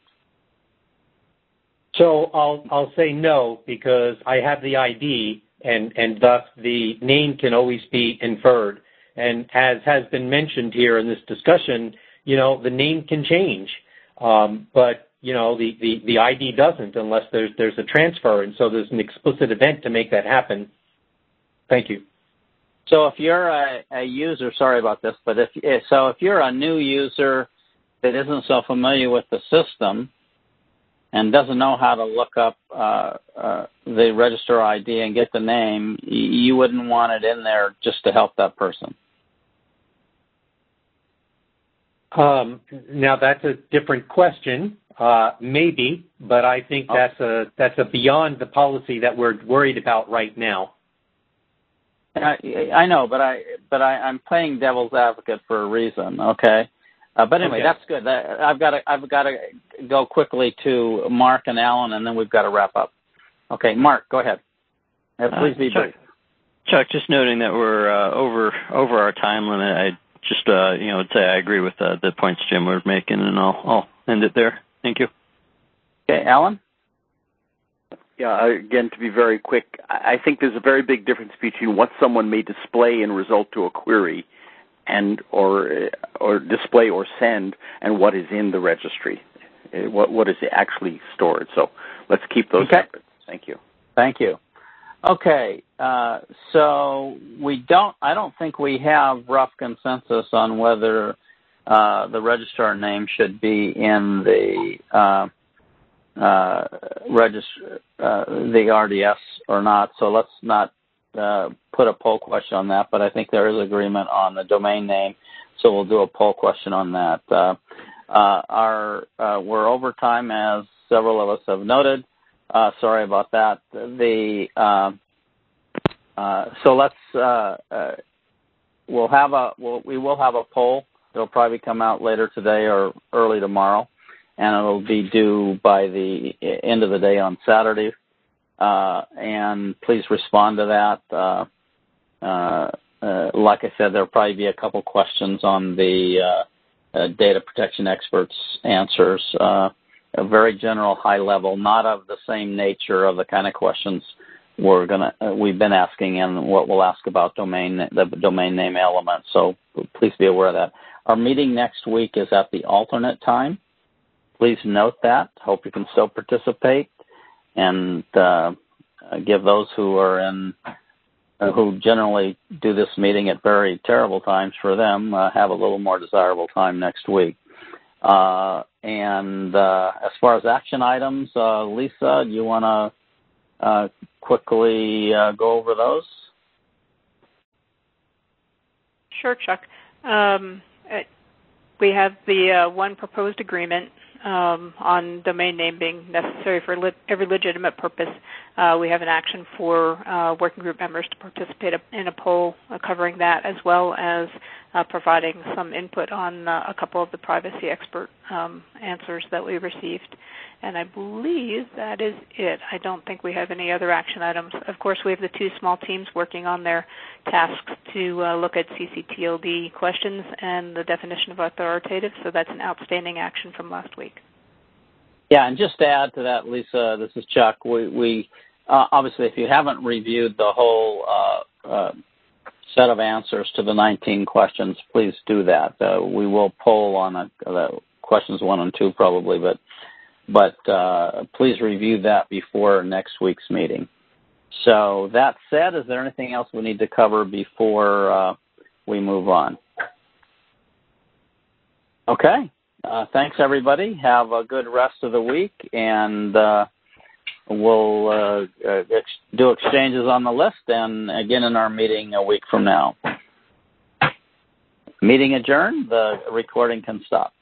So I'll I'll say no, because I have the I D, and, and thus the name can always be inferred. And as has been mentioned here in this discussion, you know, the name can change. Um, but, you know, the, the, the I D doesn't unless there's there's a transfer. And so there's an explicit event to make that happen. Thank you. So if you're a, a user, sorry about this, but if so if you're a new user that isn't so familiar with the system and doesn't know how to look up uh, uh, the register I D and get the name, you wouldn't want it in there just to help that person. Um, now that's a different question, uh, maybe, but I think oh. that's a that's a beyond the policy that we're worried about right now. I, I know, but I but I, I'm playing devil's advocate for a reason. Okay, uh, but anyway, okay. that's good. I've got to I've got to go quickly to Mark and Alan, and then we've got to wrap up. Okay, Mark, go ahead. Uh, please be uh, brief. Chuck, Chuck, just noting that we're uh, over over our time limit. I just uh, you know would say I agree with uh, the points Jim was making, and I'll I'll end it there. Thank you. Okay, Alan. Yeah, again, to be very quick, I think there's a very big difference between what someone may display in result to a query and or or display or send and what is in the registry, what what is actually stored. So let's keep those okay. separate. Thank you. Thank you. Okay, uh, so we don't. I don't think we have rough consensus on whether uh, the registrar name should be in the uh, uh, register uh, the R D S or not. So let's not uh, put a poll question on that. But I think there is agreement on the domain name, so we'll do a poll question on that. Uh, uh, our uh, we're over time, as several of us have noted. Uh, sorry about that. The uh, uh, so let's uh, uh, we'll have a we'll, we will have a poll. It'll probably come out later today or early tomorrow, and it'll be due by the end of the day on Saturday. Uh, and please respond to that. Uh, uh, uh, like I said, there'll probably be a couple questions on the uh, uh, data protection experts' answers. Uh, a very general, high level, not of the same nature of the kind of questions we're gonna uh, we've been asking and what we'll ask about domain the domain name element. So please be aware of that. Our meeting next week is at the alternate time. Please note that. Hope you can still participate, and uh, give those who are in uh, who generally do this meeting at very terrible times for them uh, have a little more desirable time next week. Uh, and uh, as far as action items, uh, Lisa, do you want to uh, quickly uh, go over those? Sure, Chuck. Um, we have the uh, one proposed agreement um, on domain name being necessary for li- every legitimate purpose. Uh, we have an action for uh, working group members to participate in a poll uh, covering that, as well as uh, providing some input on uh, a couple of the privacy expert um, answers that we received. And I believe that is it. I don't think we have any other action items. Of course, we have the two small teams working on their tasks to uh, look at C C T L D questions and the definition of authoritative, so that's an outstanding action from last week. Yeah, and just to add to that, Lisa, this is Chuck. We, we uh, obviously, if you haven't reviewed the whole uh, uh, set of answers to the nineteen questions, please do that. Uh, we will poll on a, uh, questions one and two probably, but but uh, please review that before next week's meeting. So that said, is there anything else we need to cover before uh, we move on? Okay. Uh, thanks, everybody. Have a good rest of the week, and uh, we'll uh, ex- do exchanges on the list and again in our meeting a week from now. Meeting adjourned. The recording can stop.